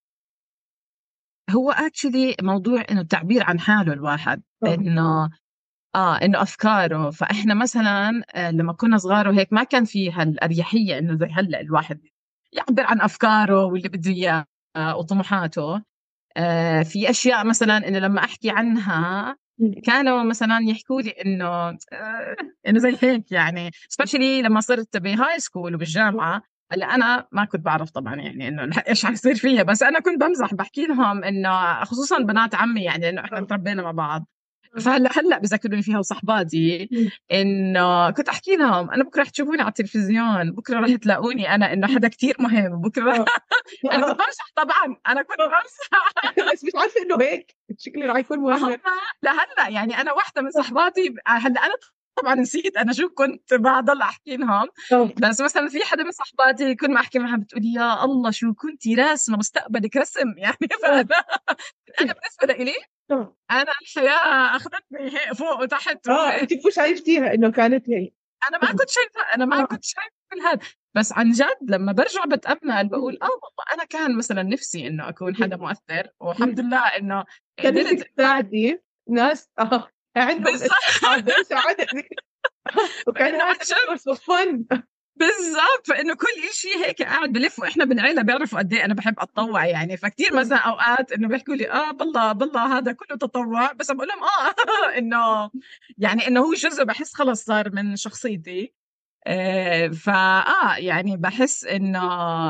هو اكشلي موضوع انه التعبير عن حاله الواحد، انه انه افكاره. فاحنا مثلا لما كنا صغار وهيك ما كان في هالاريحيه انه زي هلا الواحد يعبر عن افكاره واللي بده اياه وطموحاته. في اشياء مثلا انه لما احكي عنها كانوا مثلا يحكوا لي انه زي هيك يعني، سبيشلي لما صرت بهاي سكول وبالجامعه. هلا انا ما كنت بعرف طبعا يعني انه ايش حيصير فيها، بس انا كنت بمزح بحكي لهم انه خصوصا بنات عمي يعني انه احنا تربينا مع بعض. فهلا بذكروني فيها وصحباتي انه كنت احكي لهم انا بكره رح تشوفوني على التلفزيون، بكره رح تلاقوني انا انه حدا كتير مهم بكره. انا كنت بمزح طبعا، انا كنت بمزح بس مش عارفه انه هيك شكلي رح يكون مهم. لهلا يعني انا واحده من صحباتي هلا انا طبعا نسيت انا شو كنت بضل احكي لهم، بس مثلا في حدا من صحباتي كل ما احكي معها بتقولي يا الله شو كنتي راسمه مستقبلك رسم يعني. فانا بالنسبه لي انا الحياه اخذتني هيك فوق وتحت انت مو شايفتيها انه كانت هي؟ انا ما كنت شايفه، انا ما كنت شايفه كل هذا. بس عن جد لما برجع بتامل بقول والله انا كان مثلا نفسي انه اكون حدا مؤثر، والحمد لله انه قدرت تساعدي ناس عندهم هذا ساعدتك وكان هذا فن بالضبط. فانه كل شيء هيك قاعد بلف، واحنا بالعيله بيعرفوا قد ايه انا بحب اتطوع يعني. فكتير مثلا اوقات انه بيحكوا لي بالله هذا كله تطوع، بس بقول لهم انه يعني انه هو جزء بحس خلص صار من شخصيتي. يعني بحس انه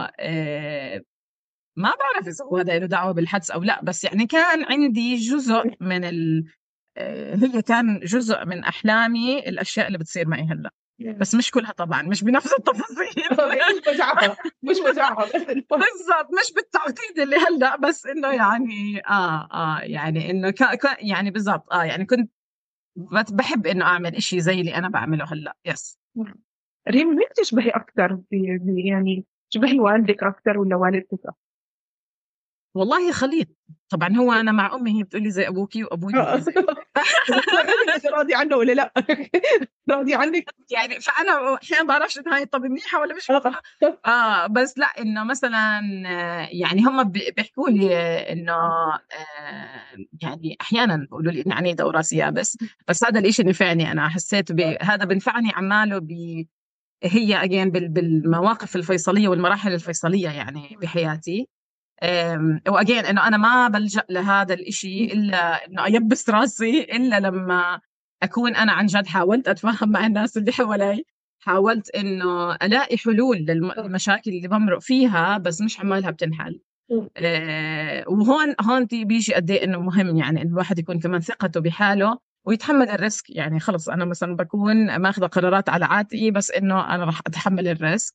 ما بعرف اذا هو هذا له دعوه بالحدس او لا، بس يعني كان عندي جزء من هي كان جزء من احلامي الاشياء اللي بتصير معي هلا، بس مش كلها طبعا، مش بنفس التفاصيل. مش مجعة بالضبط، مش بالتعقيد اللي هلا، بس انه يعني يعني انه يعني بالضبط يعني كنت بحب انه اعمل إشي زي اللي انا بعمله هلا. يس. ريم، مين تشبهي اكثر يعني تشبهي والدك اكثر ولا والدتك أكثر؟ والله خليط طبعا. هو انا مع امي هي بتقولي زي ابوكي وابوي زي راضي عنه ولا لا؟ راضي عنك يعني. فانا احيانا بعرفش ان هاي طب منيحه ولا مش بس لا انه مثلا يعني هم بيحكوا لي انه يعني احيانا بيقولوا لي اني عنيده وراسي بس هذا الاشي نفعني. انا حسيت هذا بنفعني عماله هي اجين بالمواقف الفيصليه والمراحل الفيصليه يعني بحياتي. واجين انه انا ما بلجأ لهذا الاشي الا انه ايبس راسي الا لما اكون انا عن جد حاولت اتفاهم مع الناس اللي حوالي، حاولت انه الاقي حلول للمشاكل اللي بمرق فيها، بس مش عمالها بتنحل. وهون بيجي قد ايه انه مهم يعني الواحد يكون كمان ثقته بحاله ويتحمل الريسك. يعني خلص انا مثلا بكون ماخذه قرارات على عاتقي، بس انه انا راح اتحمل الريسك.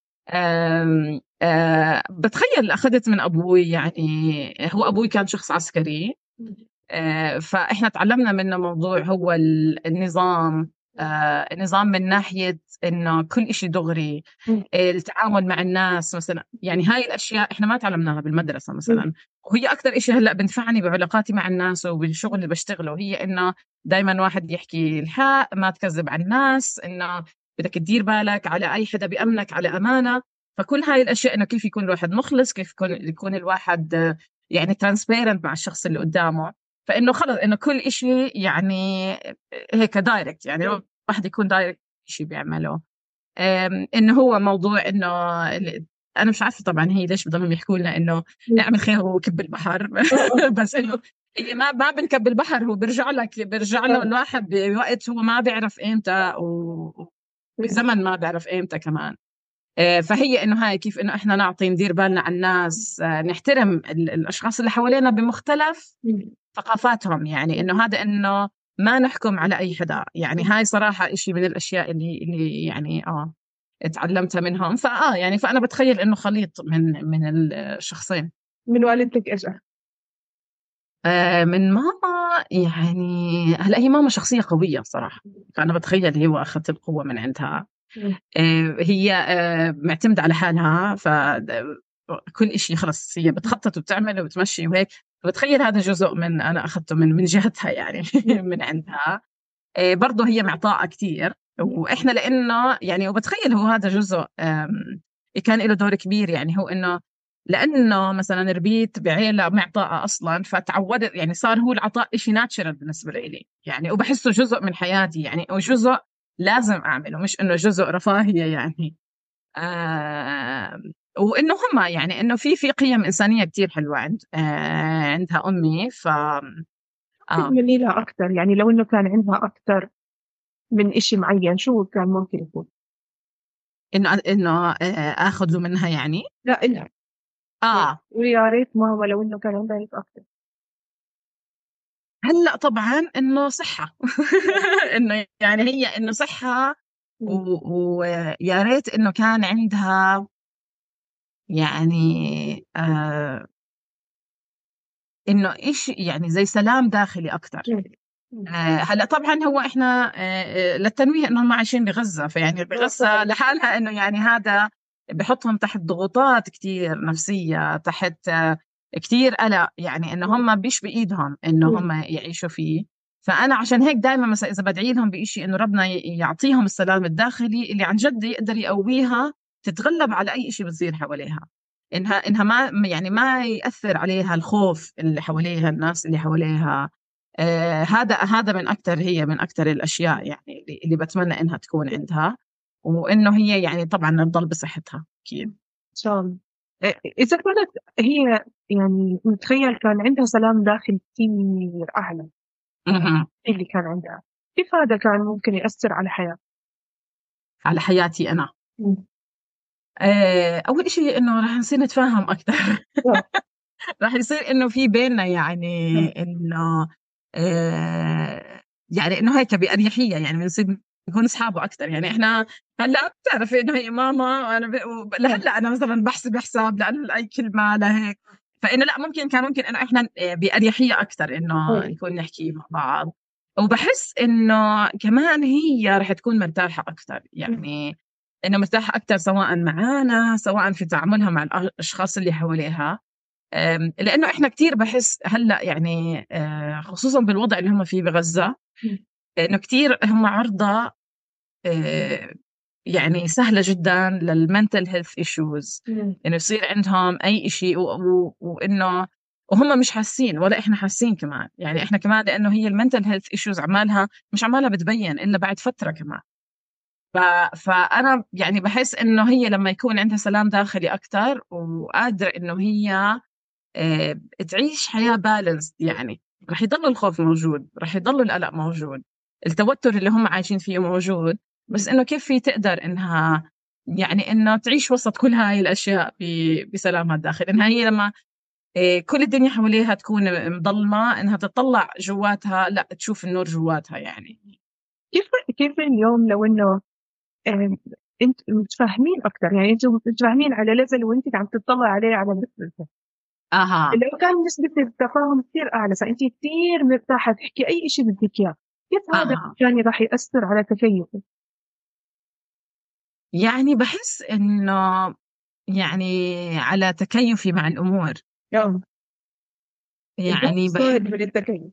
بتخيل أخذت من أبوي، يعني هو أبوي كان شخص عسكري. فإحنا تعلمنا منه موضوع هو النظام نظام من ناحية إنه كل إشي دغري، التعامل مع الناس مثلا. يعني هاي الأشياء إحنا ما تعلمناها بالمدرسة مثلا، وهي أكتر إشي هلأ بنفعني بعلاقاتي مع الناس وبالشغل اللي بشتغله، هي إنه دايما واحد يحكي الحق، ما تكذب على الناس، إنه بدك تدير بالك على أي حدا بيأمنك على أمانة. فكل هاي الأشياء إنه كيف يكون الواحد مخلص، كيف يكون الواحد يعني ترانسبيرنت مع الشخص اللي قدامه. فإنه خلص إنه كل إشي يعني هيك دايركت، يعني لو واحد يكون دايركت إشي بيعمله. إنه هو موضوع إنه أنا مش عارفة طبعا هي ليش بدهم يحكوا لنا إنه اعمل خير وكب البحر بس إنه هي ما بنكب البحر، هو بيرجع له الواحد بوقت هو ما بيعرف إمتى، وبزمن ما بيعرف إمتى كمان. فهي إنه هاي كيف إنه إحنا ندير بالنا على الناس، نحترم الأشخاص اللي حوالينا بمختلف ثقافاتهم. يعني إنه هذا إنه ما نحكم على أي حدا. يعني هاي صراحة إشي من الأشياء اللي يعني اتعلمتها منهم. يعني فأنا بتخيل إنه خليط من الشخصين. من والدتك إيش؟ من ماما، يعني هلا هي ماما شخصية قوية صراحة، فأنا بتخيل هو أخذت القوة من عندها. هي معتمدة على حالها، فكل إشي خلص هي بتخطط وبتعمل وبتمشي وهيك. بتخيل هذا جزء من أنا أخذته من جهتها يعني من عندها. برضه هي معطاءة كتير، وإحنا لأنه يعني وبتخيل هو هذا جزء كان له دور كبير. يعني هو إنه لأنه مثلا ربيت بعيلة معطاءة أصلا، فتعودت يعني صار هو العطاء إشي ناتشرال بالنسبة لي يعني، وبحسه جزء من حياتي يعني، وجزء لازم أعمله، مش إنه جزء رفاهية يعني. وإنه هم يعني إنه في قيم إنسانية كتير حلوة عندها أمي. تتمني لها أكتر؟ يعني لو إنه كان عندها أكتر من إشي معين، شو كان ممكن يكون؟ إنه آخذه منها يعني. لا إلها. ويا ريت ماما لو إنه كان عندها هيك أكتر. هلأ طبعا إنه صحة إنه يعني هي إنه صحة، ويا ريت إنه كان عندها يعني إنه إيش يعني زي سلام داخلي أكتر. هلا طبعا هو إحنا للتنويه إنهم عايشين بغزة، فيعني بغزة لحالها إنه يعني هذا بحطهم تحت ضغوطات كتير نفسية، تحت كتير قلق، يعني إنه هم بيش بإيدهم إنه هم يعيشوا فيه. فأنا عشان هيك دائما مثلا إذا بدعي لهم بإشي إنه ربنا يعطيهم السلام الداخلي اللي عن جد يقدر يقويها تتغلب على أي إشي بتصير حواليها. إنها ما يعني ما يأثر عليها الخوف اللي حواليها، الناس اللي حواليها. هذا هي من أكتر الأشياء يعني اللي بتمنى إنها تكون عندها، وإنه هي يعني طبعا تضل بصحتها أكيد. إن شاء الله. إذا كانت هي يعني متخيل كان عندها سلام داخلي كتير أعلى اللي كان عندها، كيف هذا كان ممكن يأثر على حياتها؟ على حياتي أنا أول إشي إنه رح نصير نتفاهم أكتر رح يصير إنه في بيننا يعني إنه يعني إنه هيك بأريحية، يعني بنصير نكون أصحابه أكتر. يعني إحنا هلا بتعرفي إنه هي ماما، وأنا لهلا أنا مثلا بحسب حساب لأنه أي كلمة لهيك، فإنه لا ممكن إنه إحنا بأريحية أكتر إنه نكون نحكي مع بعض. وبحس إنه كمان هي رح تكون مرتاحة أكتر، يعني إنه مرتاحة أكتر سواء معانا سواء في تعاملها مع الأشخاص اللي حواليها. لأنه إحنا كتير بحس هلأ يعني خصوصا بالوضع اللي هم فيه بغزة، إنه كتير هم عرضة يعني سهلة جدا للمنتل هيلث إيشوز، إنه يصير عندهم أي إشي وإنه وهم مش حاسين ولا إحنا حاسين كمان. يعني إحنا كمان لأنه هي المنتل هيلث إيشوز مش عمالها بتبين إلا بعد فترة كمان. فأنا يعني بحس إنه هي لما يكون عندها سلام داخلي أكتر وقادرة إنه هي تعيش حياة بالانس، يعني رح يضل الخوف موجود، رح يضل القلق موجود، التوتر اللي هم عايشين فيه موجود، بس إنه كيف في تقدر إنها يعني إنه تعيش وسط كل هاي الأشياء بسلامها الداخلي. إنها هي لما كل الدنيا حواليها تكون مظلمة، إنها تطلع جواتها لا تشوف النور جواتها. يعني كيف اليوم لو إنه أنت متفاهمين أكتر، يعني أنتم متفاهمين على ليفل وأنت عم تطلع عليه على نسبة لو كان نسبة التفاهم كتير أعلى، فأنت كتير مرتاحة تحكي أي إشي بدك إياه، كيف هذا كان راح يأثر على تكيفك؟ يعني بحس إنه يعني على تكيفي مع الأمور يعني من التكيف.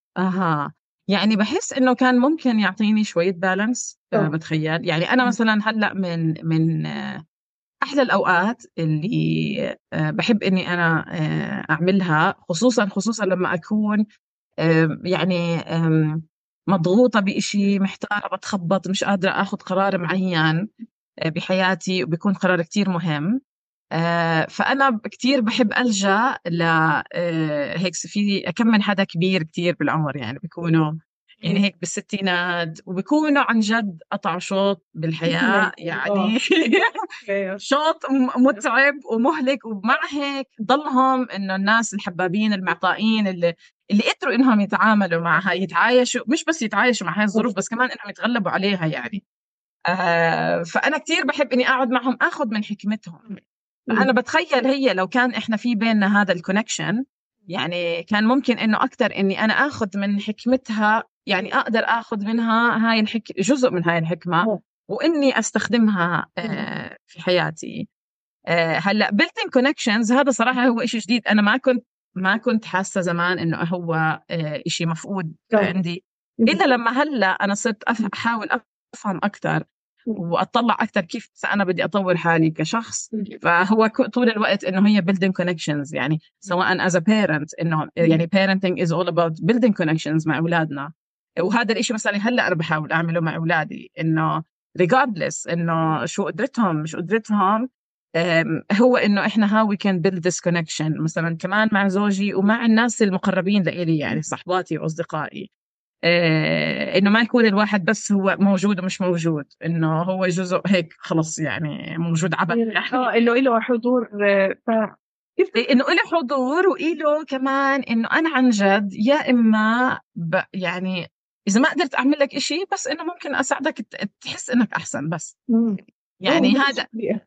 يعني بحس إنه كان ممكن يعطيني شوية بالانس. بتخيل يعني أنا مثلا هلأ من أحلى الأوقات اللي بحب إني أنا أعملها، خصوصا لما أكون يعني مضغوطة بإشي، محتارة، بتخبط، مش قادرة أخذ قرار معين بحياتي، وبيكون قرار كتير مهم. فأنا كتير بحب ألجأ ل هيك في كم من حدا كبير كتير بالعمر، يعني بيكونوا يعني هيك بالستينات، وبيكونوا عن جد قطعوا شوط بالحياة يعني شوط متعب ومهلك، ومع هيك ضلهم إنه الناس الحبابين المعطائين اللي قدروا إنهم يتعاملوا معها، يتعايشوا، مش بس يتعايشوا مع هاي الظروف، بس كمان إنهم يتغلبوا عليها يعني. فأنا كتير بحب إني أقعد معهم أخذ من حكمتهم. فأنا بتخيل هي لو كان إحنا في بيننا هذا الكونكشن، يعني كان ممكن إنه أكتر إني أنا أخذ من حكمتها، يعني أقدر أخذ منها هاي جزء من هاي الحكمة، وإني أستخدمها في حياتي. هلأ building connections هذا صراحة هو إشي جديد، أنا ما كنت حاسة زمان إنه هو إشي مفقود عندي، إلا لما هلأ أنا صرت أحاول أفهم أكتر وأطلع أكتر كيف أنا بدي أطور حالي كشخص. فهو طول الوقت إنه هي building connections، يعني سواء as a parent، إنه يعني parenting is all about building connections مع أولادنا. وهذا الإشي مثلا هلأ أنا بحاول أعمله مع أولادي، إنه regardless إنه شو قدرتهم مش قدرتهم، هو إنه إحنا how we can build this connection مثلا كمان مع زوجي ومع الناس المقربين لإلي، يعني صحباتي وأصدقائي. إنه ما يكون الواحد بس هو موجود ومش موجود، إنه هو جزء هيك خلص يعني موجود عبث يعني. إنه له حضور. إنه له حضور وإله كمان إنه أنا عن جد يا إما يعني إذا ما قدرت أعمل لك إشي، بس إنه ممكن أساعدك تحس إنك أحسن بس. يعني هذا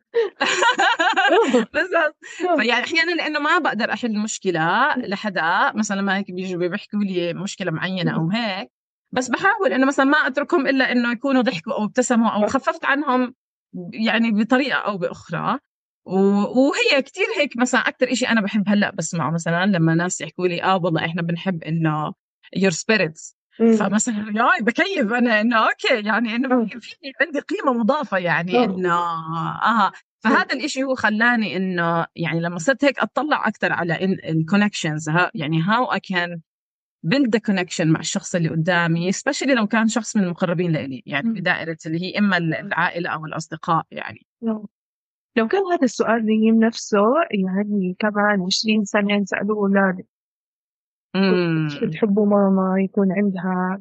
بالضبط. فيعني أحيانا لأنه ما بقدر أحل المشكلة لحدا، مثلا ما هيك بيجوا بيحكوا لي مشكلة معينة أو هيك، بس بحاول إنه مثلا ما أتركهم إلا إنه يكونوا ضحكوا أو ابتسموا أو خففت عنهم يعني بطريقة أو بأخرى. وهي كتير هيك مثلا أكتر إشي أنا بحب هلأ بسمعه مثلا لما ناس يحكوا لي والله إحنا بنحب إنه your spirits. فمثلا ياي بكيف أنا إنه أوكي، يعني إنه في عندي قيمة مضافة، يعني إنه فهذا الإشي هو خلاني إنه يعني لما صرت هيك أطلع أكتر على الكونكشنز، يعني how I can build the connection مع الشخص اللي قدامي، especially لو كان شخص من المقربين لإلي، يعني بدائرة اللي هي إما العائلة أو الأصدقاء يعني. لو كان هذا السؤال بيجيب نفسه يعني كمان 20 سنة سألوه أولادك بتحبوا ماما يكون عندها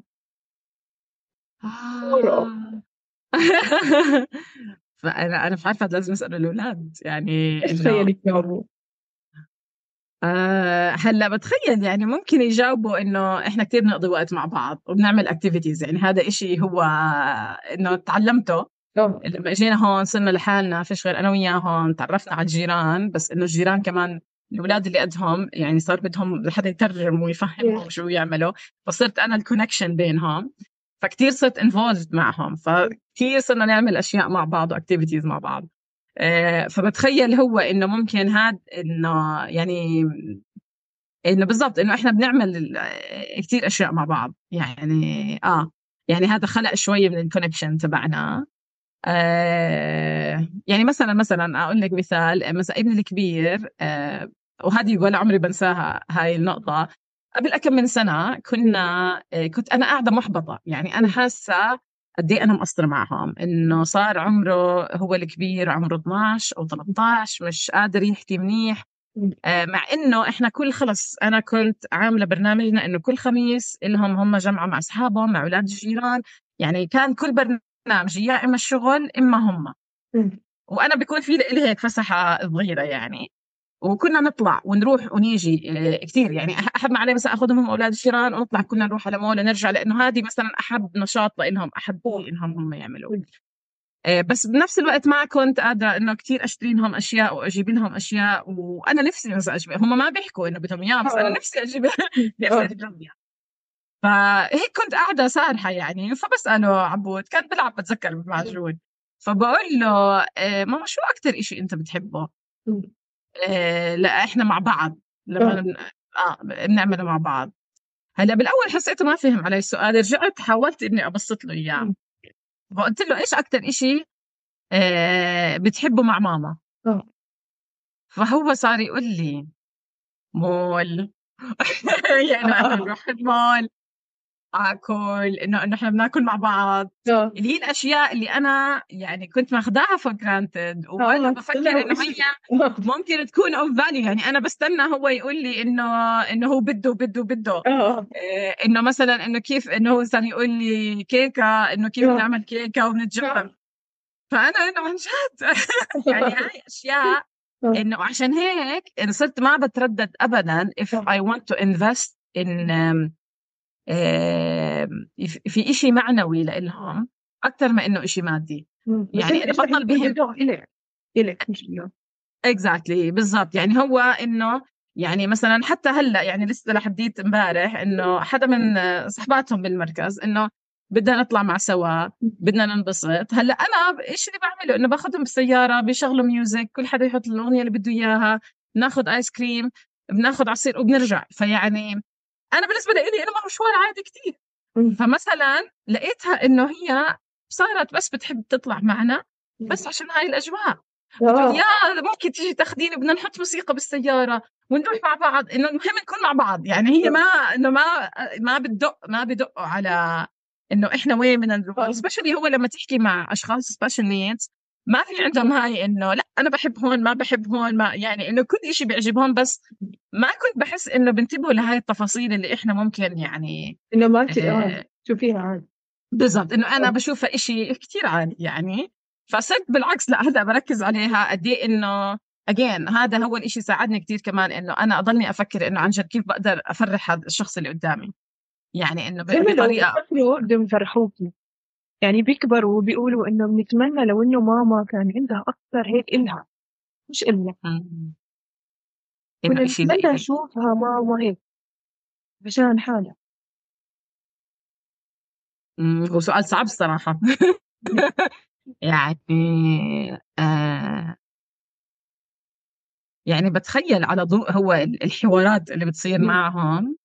فأنا مش عارفة لازم أسأل الأولاد يعني تخيلي جاوبوا. هلا بتخيل يعني ممكن يجاوبوا إنه إحنا كتير بنقضي وقت مع بعض وبنعمل activities، يعني هذا إشي هو إنه تعلمته لما جينا هون، صرنا لحالنا فيش غير أنا وياهم، تعرفنا على الجيران، بس إنه الجيران كمان الأولاد اللي قدهم يعني صار بدهم لحد يترجم ويفهمهم شو يعملوا، فصرت أنا الكونكشن بينهم، فكتير صرت involved معهم، فكتير صرنا نعمل أشياء مع بعض وactivities مع بعض. فبتخيل هو إنه ممكن هاد إنه يعني إنه بالضبط إنه إحنا بنعمل كتير أشياء مع بعض، يعني يعني هذا خلق شوية من الكونكشن تبعنا. يعني مثلا أقول لك مثال، مثلا ابني الكبير، وهذه ولا عمري بنساها هاي النقطة. قبل كم من سنة كنت أنا قاعدة محبطة، يعني أنا حاسة قد ايه انا مقصره معهم، انه صار عمره هو الكبير عمره 12 او 13 مش قادر يحكي منيح. مع انه احنا خلص انا كنت عامله برنامجنا انه كل خميس لهم هم جمعه مع اصحابهم مع اولاد الجيران، يعني كان كل برنامج يا اما الشغل اما هم، وانا بيكون في لي هيك فسحه صغيره يعني، وكنا نطلع ونروح ونيجي كثير، يعني أحب ما علي مثلا أخذهم هم أولاد الجيران ونطلع كنا نروح على مول ونرجع، لأنه هذه مثلا أحب نشاط لإنهم، أحب إنهم هم يعملوا. بس بنفس الوقت ما كنت قادرة إنه كتير أشتري لهم أشياء وأجيب لهم أشياء، وأنا نفسي مثلا أجيب، هم ما بيحكوا إنه بدهم إياه، بس أنا نفسي أجيب. فهيك كنت قاعدة سارحة يعني، فبسأله عبود كان بلعب بتذكر بالمعجون، فبقول له ماما شو أكتر إشي أنت بتحبه؟ لا إحنا مع بعض لما بنعمله مع بعض. هلا بالأول حسيته ما فهم علي السؤال، رجعت حاولت إني أبسط له إياه، فقلت له إيش أكتر إشي بتحبه مع ماما؟ فهو صار يقول لي مول. يعني أنا بروح المول آكل، إنه إحنا بناكل مع بعض، اللي هي الأشياء اللي أنا يعني كنت ماخداها for granted، وأنا بفكر إنه هي ممكن تكون of value. يعني أنا بستنى هو يقول لي إنه هو بده إنه مثلا إنه كيف إنه هو مثلا يقول لي كيكة، إنه كيف نعمل كيكة ونتجرب. فأنا إنه عن جد يعني هاي أشياء إنه عشان هيك صرت ما بتردد أبدا if I want to invest in في إشي معنوي لإلهم أكتر ما إنه إشي مادي. يعني أنا بطل بهم إلك مش اليوم. exactly بالضبط. يعني هو إنه يعني مثلا حتى هلا يعني لسه لحديت امبارح إنه حدا من صحباتهم بالمركز إنه بدنا نطلع مع سوا، بدنا ننبسط. هلا أنا إيش اللي بعمله إنه باخدهم بالسيارة، بيشغلوا ميوزك، كل حدا يحط الأغنية اللي بده إياها، بناخد آيس كريم، بناخد عصير وبنرجع. فيعني أنا بالنسبة لي أنا مشوار عادي كتير. فمثلا لقيتها إنه هي صارت بس بتحب تطلع معنا بس عشان هاي الأجواء. يا ممكن تيجي تاخديني، بدنا نحط موسيقى بالسيارة ونروح مع بعض، إنه المهم نكون مع بعض. يعني هي ما إنه ما بدقوا على إنه إحنا وين بدنا نروح. سبيشلي هو لما تحكي مع أشخاص سبيشل نيدز ما في عندهم هاي إنه لا أنا بحب هون ما بحب هون، ما يعني إنه كل إشي بيعجبهم. بس ما كنت بحس إنه بنتبهوا لهاي التفاصيل اللي إحنا ممكن يعني إنه ما تشوفيها عادي. بالضبط، إنه أنا بشوفها إشي كتير عادي يعني. فصرت بالعكس لا هلا بركز عليها قد إيه إنه again هذا هو الإشي ساعدني كتير كمان إنه أنا أضلني أفكر إنه عن جد كيف بقدر أفرح هذا الشخص اللي قدامي. يعني إنه بطريقة بدهم يفرحوكي. يعني بيكبروا وبيقولوا إنه بنتمنى لو إنه ماما كان عندها أكثر هيك إلها مش إلنا، إنه إشي بنتمنى نشوفها ماما هيك عشان حالها. هو سؤال صعب الصراحة. يعني يعني بتخيل على ضوء هو الحوارات اللي بتصير معهم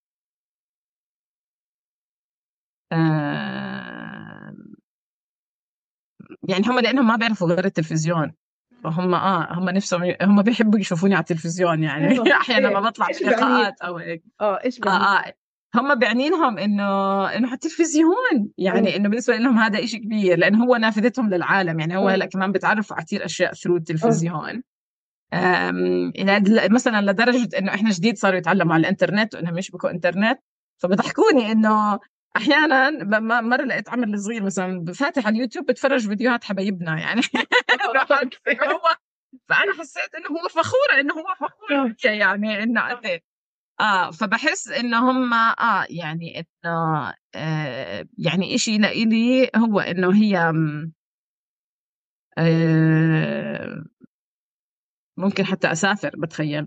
يعني هم لأنهم ما بيعرفوا غير التلفزيون، فهم هم نفسهم هم بيحبوا يشوفوني على التلفزيون يعني. أحيانا ما بطلع بلقاءات أو هيك إيش هم بيعني لهم إنه على التلفزيون، يعني إنه بالنسبة لهم هذا إشي كبير لأنه هو نافذتهم للعالم. يعني هو هلا كمان بتعرفوا على كتير أشياء ثرو التلفزيون. مثلا لدرجة إنه إحنا جديد صاروا يتعلموا على الإنترنت وإنهم يشبكوا إنترنت، فبضحكوني إنه أحيانا مرة لقيت عمل صغير مثلا فاتح على اليوتيوب بتفرج فيديوهات حبايبنا يعني. هو فأنا حسيت إنه هو فخورة إنه هو فخور يعني إنه فبحس إنه هم يعني إنه يعني إشي لإلي هو إنه هي ممكن حتى أسافر بتخيل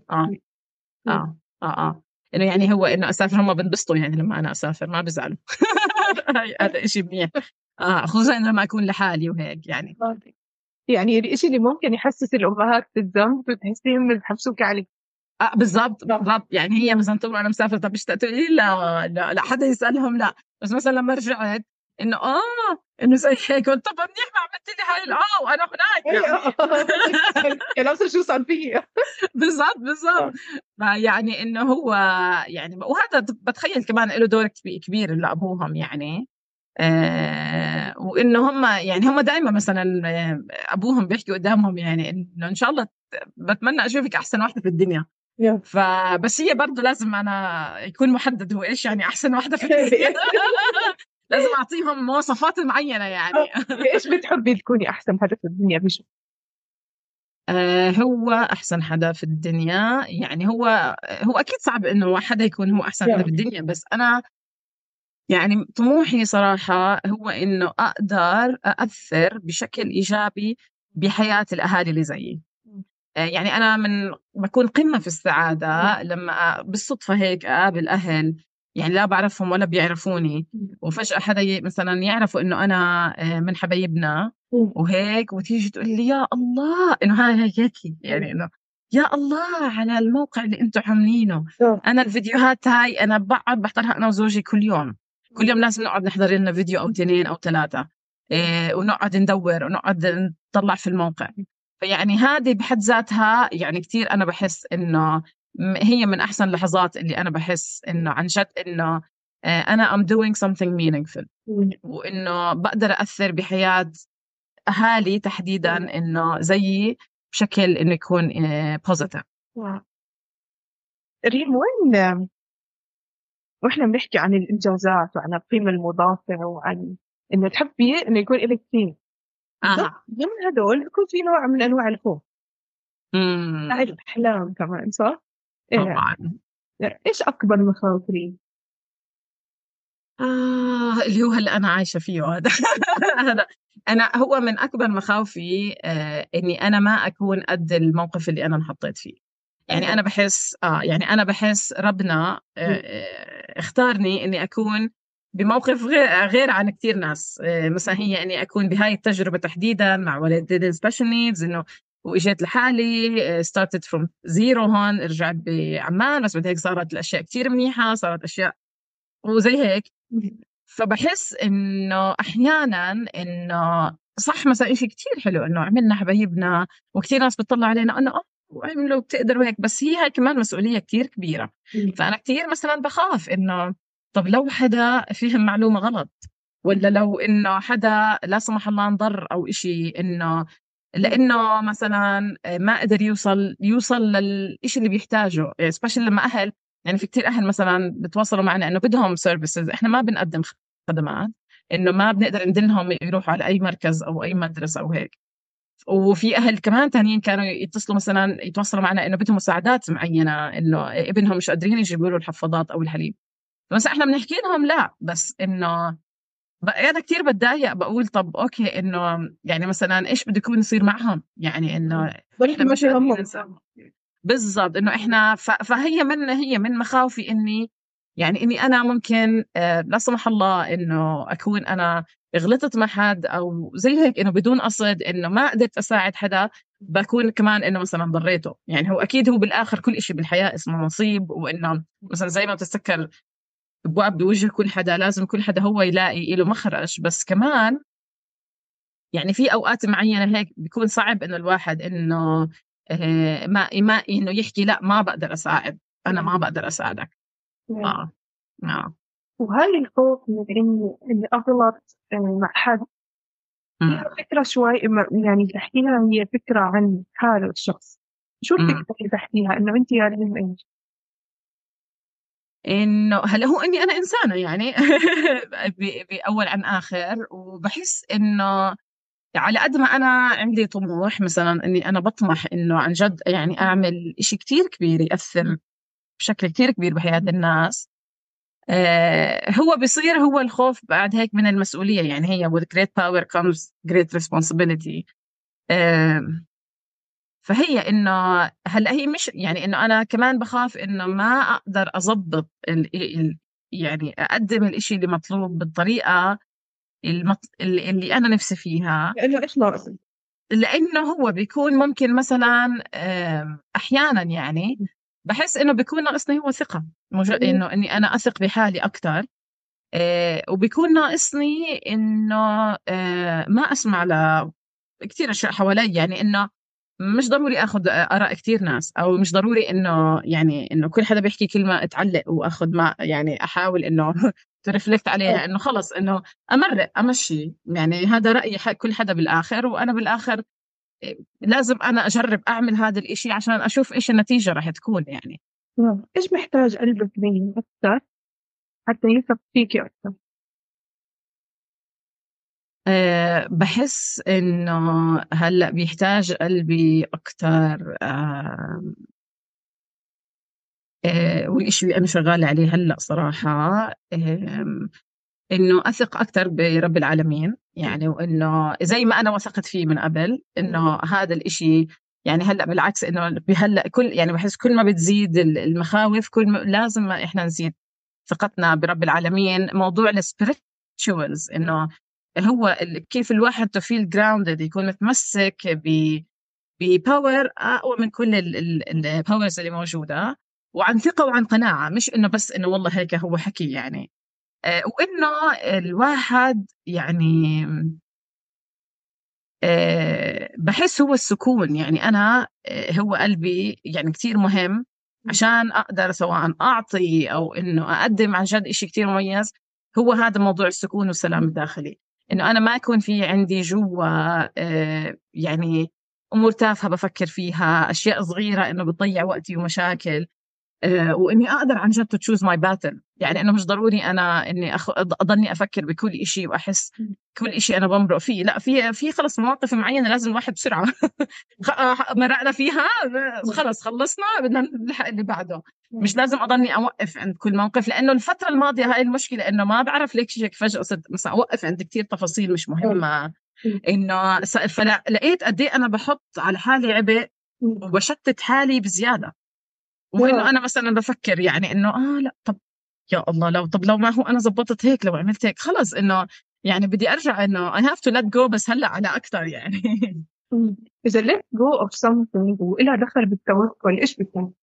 إنه يعني هو إنه أسافر هم بنبسطوا يعني لما أنا أسافر ما بزعلوا. هذا إشي منيح خصوصا لما أكون لحالي وهيك يعني. يعني الإشي اللي ممكن يحسس الأمهات بالذنب وتحسيهم بيحبسوك عليه. بالضبط. يعني هي مثلا تقول أنا مسافرة طب اشتقتوا لي؟ لا حدا يسألهم لا. بس مثلا لما رجعت إنه إنه زي هيك قلت طب منيح ما عملت لي هاي وأنا هناك يعني نفس شو صار فيها. بالضبط. يعني إنه هو يعني وهذا بتخيل كمان له دور كبير لأبوهم يعني. وإنه هم يعني هم دائما مثلا أبوهم بيحكي قدامهم يعني إنه إن شاء الله بتمنى أشوفك أحسن واحدة في الدنيا. فبس هي برضو لازم أنا يكون محدد هو إيش يعني أحسن واحدة في الدنيا. لازم أعطيهم مواصفات معينة يعني. إيش بتحبي تكوني أحسن حدا في الدنيا بشو؟ هو أحسن حدا في الدنيا يعني هو أكيد صعب إنه حدا يكون هو أحسن حدا في الدنيا. بس أنا يعني طموحي صراحة هو إنه أقدر أأثر بشكل إيجابي بحياة الأهالي اللي زيي. يعني أنا بكون قمة في السعادة لما بالصدفة هيك أقابل أهل يعني لا بعرفهم ولا بيعرفوني، وفجأة حدا مثلا يعرفوا إنه أنا من حبايبنا وهيك، وتيجي تقول لي يا الله إنه هاي هيك يعني إنه يا الله على الموقع اللي أنتم عاملينه. أنا الفيديوهات هاي أنا بقعد بحضرها أنا وزوجي كل يوم، كل يوم لازم نقعد نحضر لنا فيديو أو 2 أو 3، ونقعد ندور ونقعد نطلع في الموقع. فيعني هذه بحد ذاتها يعني كتير أنا بحس إنه هي من أحسن لحظات اللي أنا بحس إنه عن جد إنه أنا I'm doing something meaningful، وإنه بقدر أثر بحياة أهالي تحديدا إنه زيي بشكل إنه يكون positive. ريم، وين وإحنا بنحكي عن الإنجازات وعن القيمة المضافة وعن إنه تحبي إنه يكون لك تيم، ضمن هدول يكون في نوع من أنواع الخوف، هاي الأحلام كمان، صح؟ طبعا. إيش أكبر مخاوف ريم؟ اللي هو هلا أنا عايشة فيه هذا هذا أنا هو من أكبر مخاوفي، إني أنا ما أكون قد الموقف اللي أنا انحطيت فيه. يعني أنا بحس يعني أنا بحس ربنا اختارني إني أكون بموقف غير عن كتير ناس. مثلا هي إني أكون بهاي التجربة تحديدا مع ولد special needs، إنه وإجيت لحالي started from zero هون، رجعت بعمان، بس بعد هيك صارت الأشياء كتير منيحة، صارت أشياء وزي هيك. فبحس إنه أحياناً إنه صح مثلا إشي كتير حلو إنه عملنا حبايبنا وكتير ناس بتطلع علينا إنه وعملوا بتقدروا هيك، بس هي هاي كمان مسؤولية كتير كبيرة. فأنا كتير مثلا بخاف إنه طب لو حدا فيهم معلومة غلط، ولا لو إنه حدا لا سمح الله انضر أو إشي، إنه لأنه مثلا ما قدر يوصل للإشي اللي بيحتاجه، especially لما أهل، يعني في كتير أهل مثلا بتواصلوا معنا إنه بدهم سيرفيسز إحنا ما بنقدم خدمات، إنه ما بنقدر ندلهم يروحوا على أي مركز أو أي مدرسة أو هيك. وفي أهل كمان تانيين كانوا يتصلوا مثلا يتواصلوا معنا إنه بدهم مساعدات معينة، إنه ابنهم مش قادرين يجيبوا له الحفاضات أو الحليب. بس إحنا بنحكي لهم لا، بس إنه أنا كتير بتضايق، بقول طب أوكي إنه يعني مثلا إيش بده يكون يصير معهم، يعني إنه إحنا مش قادرين نساعد. بالضبط، إنه إحنا هي من مخاوفي إني يعني إني أنا ممكن لا سمح الله إنه أكون أنا غلطت مع حد أو زي هيك، إنه بدون قصد، إنه ما قدرت أساعد حدا، بكون كمان إنه مثلا ضريته. يعني هو أكيد هو بالآخر كل إشي بالحياة اسمه نصيب، وإنه مثلا زي ما بتتذكر أبواب بوجه كل حدا، لازم كل حدا هو يلاقي له مخرج. بس كمان يعني في أوقات معينة هيك بيكون صعب إنه الواحد إنه ما إنه يحكي لا ما بقدر أساعد، أنا ما بقدر أساعدك. آه وهاي الخوف من إني أغلط مع حد، هي فكرة شوي يعني تحكيها، هي فكرة عن حاله الشخص. شو الفكرة اللي تحكيها إنه أنت يا ريم إيش؟ إنه هلا هو إني أنا إنسانة يعني بأول عن آخر، وبحس إنه على قد ما أنا عندي طموح مثلا إني أنا بطمح إنه عن جد يعني أعمل إشي كتير كبير يأثر بشكل كتير كبير بحياة الناس، هو بيصير هو الخوف بعد هيك من المسؤولية. يعني هي with great power comes great responsibility. فهي إنه هلأ هي مش يعني إنه أنا كمان بخاف إنه ما أقدر أضبط يعني أقدم الإشي اللي مطلوب بالطريقة اللي أنا نفسي فيها، لأنه إيش ناقص؟ لأنه هو بيكون ممكن مثلا أحيانا يعني بحس إنه بيكون ناقصني هو ثقة، إنه إني أنا أثق بحالي أكتر، وبيكون ناقصني إنه ما أسمع كتير أشياء حوالي. يعني إنه مش ضروري أخذ آراء كتير ناس، أو مش ضروري إنه يعني إنه كل حدا بيحكي كلمة أتعلق وأخذ، ما يعني أحاول إنه ترفلكت عليها، إنه خلص إنه أمشي. يعني هذا رأي كل حدا بالآخر، وأنا بالآخر لازم أنا أجرب أعمل هذا الإشي عشان أشوف إيش النتيجة راح تكون. يعني إيش محتاج قلبك مني أكثر حتى يثق فيكي أكثر؟ بحس إنه هلأ بيحتاج قلبي أكتر، والإشي اللي أنا شغالة عليه هلأ صراحة، إنه أثق أكتر برب العالمين. يعني وإنه زي ما أنا وثقت فيه من قبل، إنه هذا الإشي يعني هلأ بالعكس، إنه بهلأ كل يعني بحس كل ما بتزيد المخاوف كل ما لازم إحنا نزيد ثقتنا برب العالمين، موضوع السبيريتشوالز، إنه هو كيف الواحد to feel grounded، يكون متمسك بباور أقوى من كل الباورز اللي موجودة، وعن ثقة وعن قناعة، مش إنه بس إنه والله هيك هو حكي يعني. وإنه الواحد يعني بحس هو السكون، يعني أنا هو قلبي يعني كتير مهم عشان أقدر سواء أعطي أو إنه أقدم عن جد إشي كتير مميز. هو هذا موضوع السكون والسلام الداخلي، إنه أنا ما يكون في عندي جوا يعني أمور تافهة بفكر فيها، أشياء صغيرة إنه بتضيع وقتي ومشاكل. وإني أقدر عن جد to choose my battle، يعني إنه مش ضروري أنا إني أضلني أفكر بكل إشي وأحس كل إشي أنا بمرق فيه. لا، في خلص مواقف معينة لازم الواحد بسرعة مرقنا فيها، خلص خلصنا، بدنا نلحق اللي بعده. مش لازم أضلني أوقف عند كل موقف، لأنه الفترة الماضية هاي المشكلة، إنه ما بعرف ليش فجأة صرت مثلا أوقف عند كتير تفاصيل مش مهمة. إنه فلقيت قد إيه أنا بحط على حالي عبء وبشتت حالي بزيادة. وإنه أنا مثلا بفكر يعني إنه لا، طب يا الله، لو ما هو أنا زبطت هيك، لو عملت هيك خلص، إنه يعني بدي أرجع إنه I have to let go، بس هلأ على أكتر يعني. إذا let go of something وإلها دخل بالتوكل، إيش بيكون؟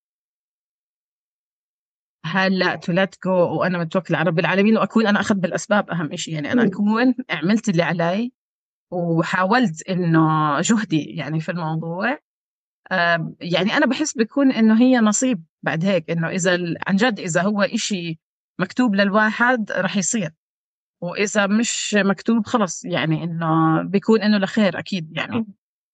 هلأ to let go وأنا متوكل على رب العالمين، وأكون أنا أخذت بالأسباب أهم إشي، يعني أنا أكون عملت اللي علي وحاولت إنه جهدي يعني في الموضوع. يعني أنا بحس بيكون إنه هي نصيب بعد هيك، إنه إذا عن جد إذا هو إشي مكتوب للواحد رح يصير، وإذا مش مكتوب خلص يعني إنه بيكون إنه لخير أكيد يعني.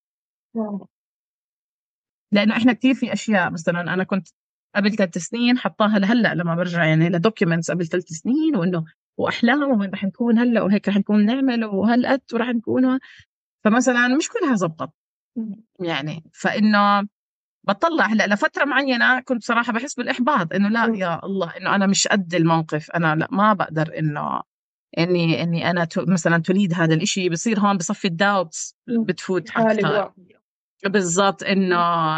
لأنه إحنا كتير في أشياء، مثلا أنا كنت قبل 3 سنين حطاها لهلأ لما برجع يعني لدوكيومنتس قبل 3 سنين، وإنه وأحلام وين رح نكون هلأ وهيك رح نكون نعمل وهلقت ورح نكون، فمثلا مش كلها زبطت يعني. فإنه بطلع هلا لفترة معينة كنت صراحة بحس بالإحباط، إنه لا يا الله، إنه أنا مش قد الموقف، أنا لا ما بقدر إنه إني أنا مثلا توليد هذا الإشي. بصير هون بصفي الداوتس بتفوت أكثر. بالضبط، إنه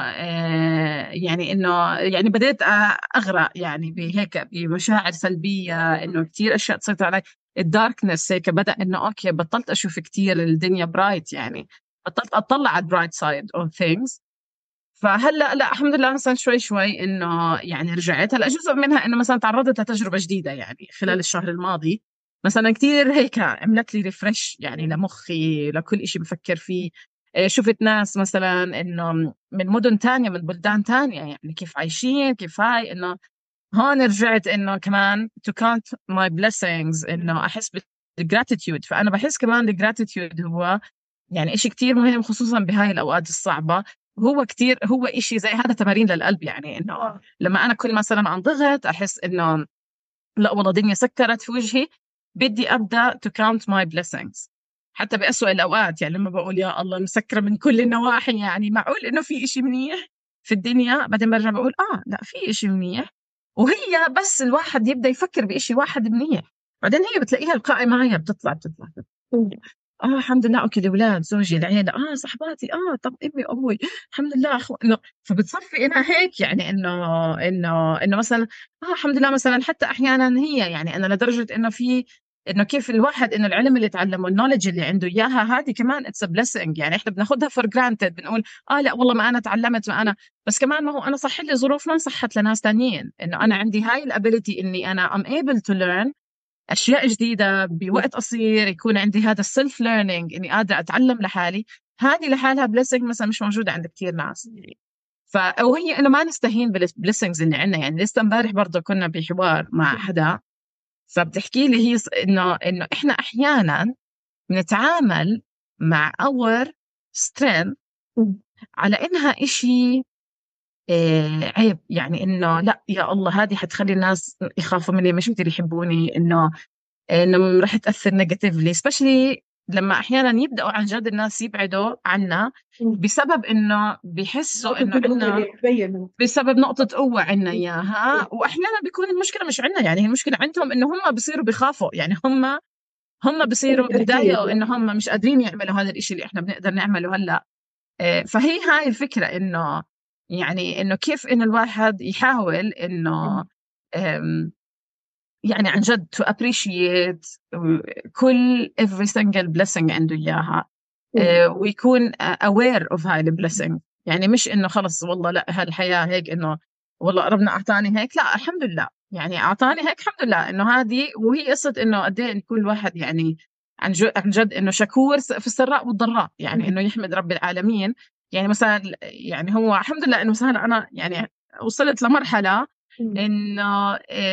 يعني إنه يعني بديت أغرق يعني بهيك بمشاعر سلبية، إنه كتير أشياء تسيطر علي. الداركنس هيك بدأ إنه أوكي، بطلت أشوف كتير الدنيا برايت، يعني بطلت أطلع على برايت سايد أون ثينجز. فهلا لا الحمد لله مثلا شوي إنه يعني رجعت. هلا جزء منها إنه مثلا تعرضت لتجربة جديدة يعني خلال الشهر الماضي، مثلا كتير هيك عملت لي ريفرش يعني لمخي لكل إشي بفكر فيه. شفت ناس مثلا إنه من مدن تانية من بلدان تانية، يعني كيف عايشين، كيف هاي، إنه هون رجعت إنه كمان to count my blessings، إنه أحس بالgratitude. فأنا بحس كمان الgratitude هو يعني إشي كتير مهم، خصوصا بهاي الأوقات الصعبة. هو كتير هو إشي زي هذا تمارين للقلب، يعني إنه لما أنا كل مثلا عن ضغط أحس إنه لا والله الدنيا سكرت في وجهي، بدي أبدأ to count my blessings حتى بأسوأ الأوقات. يعني لما بقول يا الله مسكرة من كل النواحي، يعني معقول إنه في إشي منيح في الدنيا، بعدين برجع بقول لا في إشي منيح. وهي بس الواحد يبدأ يفكر بإشي واحد منيح، بعدين هي بتلاقيها القائمة هي بتطلع. الحمد لله، اوكي الاولاد زوجي العيله صحباتي طب امي ابوي الحمد لله انه فبتصفي انا هيك يعني انه مثلا الحمد لله. مثلا حتى احيانا هي يعني انا لدرجه انه في انه كيف الواحد انه العلم اللي تعلمه، النولج اللي عنده اياها، هذه كمان اتس بليسنج. يعني احنا بناخذها فور جرانتد، بنقول لا والله ما انا تعلمت، ما انا بس كمان ما هو انا صح لي ظروف ما صحت لناس ثانيين، انه انا عندي هاي الابيليتي اني انا ام ايبل تو ليرن أشياء جديدة بوقت قصير، يكون عندي هذا السيلف ليرنينج، إني قادرة أتعلم لحالي. هذه لحالها بليسنج مثلا مش موجودة عند كتير ناس. وهي إنه ما نستهين بالبليسنجز اللي عندنا. يعني لسه امبارح برضه كنا بحوار مع حدا، فبتحكي لي هي إنه إحنا أحيانا بنتعامل مع our strength على إنها إشي عيب، يعني إنه لا يا الله هذه حتخلي الناس يخافوا مني، مش كتير يحبوني، إنه رح تأثر نيجاتيفلي، سبيشلي لما أحيانا يبدأوا عن جد الناس يبعدوا عنا بسبب إنه بيحسوا إنه عنا بسبب نقطة قوة عنا إياها. وأحيانا بيكون المشكلة مش عنا، يعني المشكلة عندهم إنه هم بيصيروا بيخافوا، يعني هم بيصيروا بتضايقوا إنه هم مش قادرين يعملوا هذا الإشي اللي إحنا بنقدر نعمله هلأ. فهي هاي الفكرة، إنه يعني إنه كيف إنه الواحد يحاول إنه يعني عن جد to appreciate كل every single blessing عنده إياها، ويكون aware of هاي البليسنج. يعني مش إنه خلص والله لا هالحياة هيك إنه والله ربنا أعطاني هيك، لا الحمد لله يعني أعطاني هيك الحمد لله. إنه هذه وهي قصة إنه قد إيه كل واحد يعني عن جد إنه شكور في السراء والضراء، يعني إنه يحمد رب العالمين. يعني مثلا يعني هو الحمد لله إنه مثلا أنا يعني وصلت لمرحلة إنه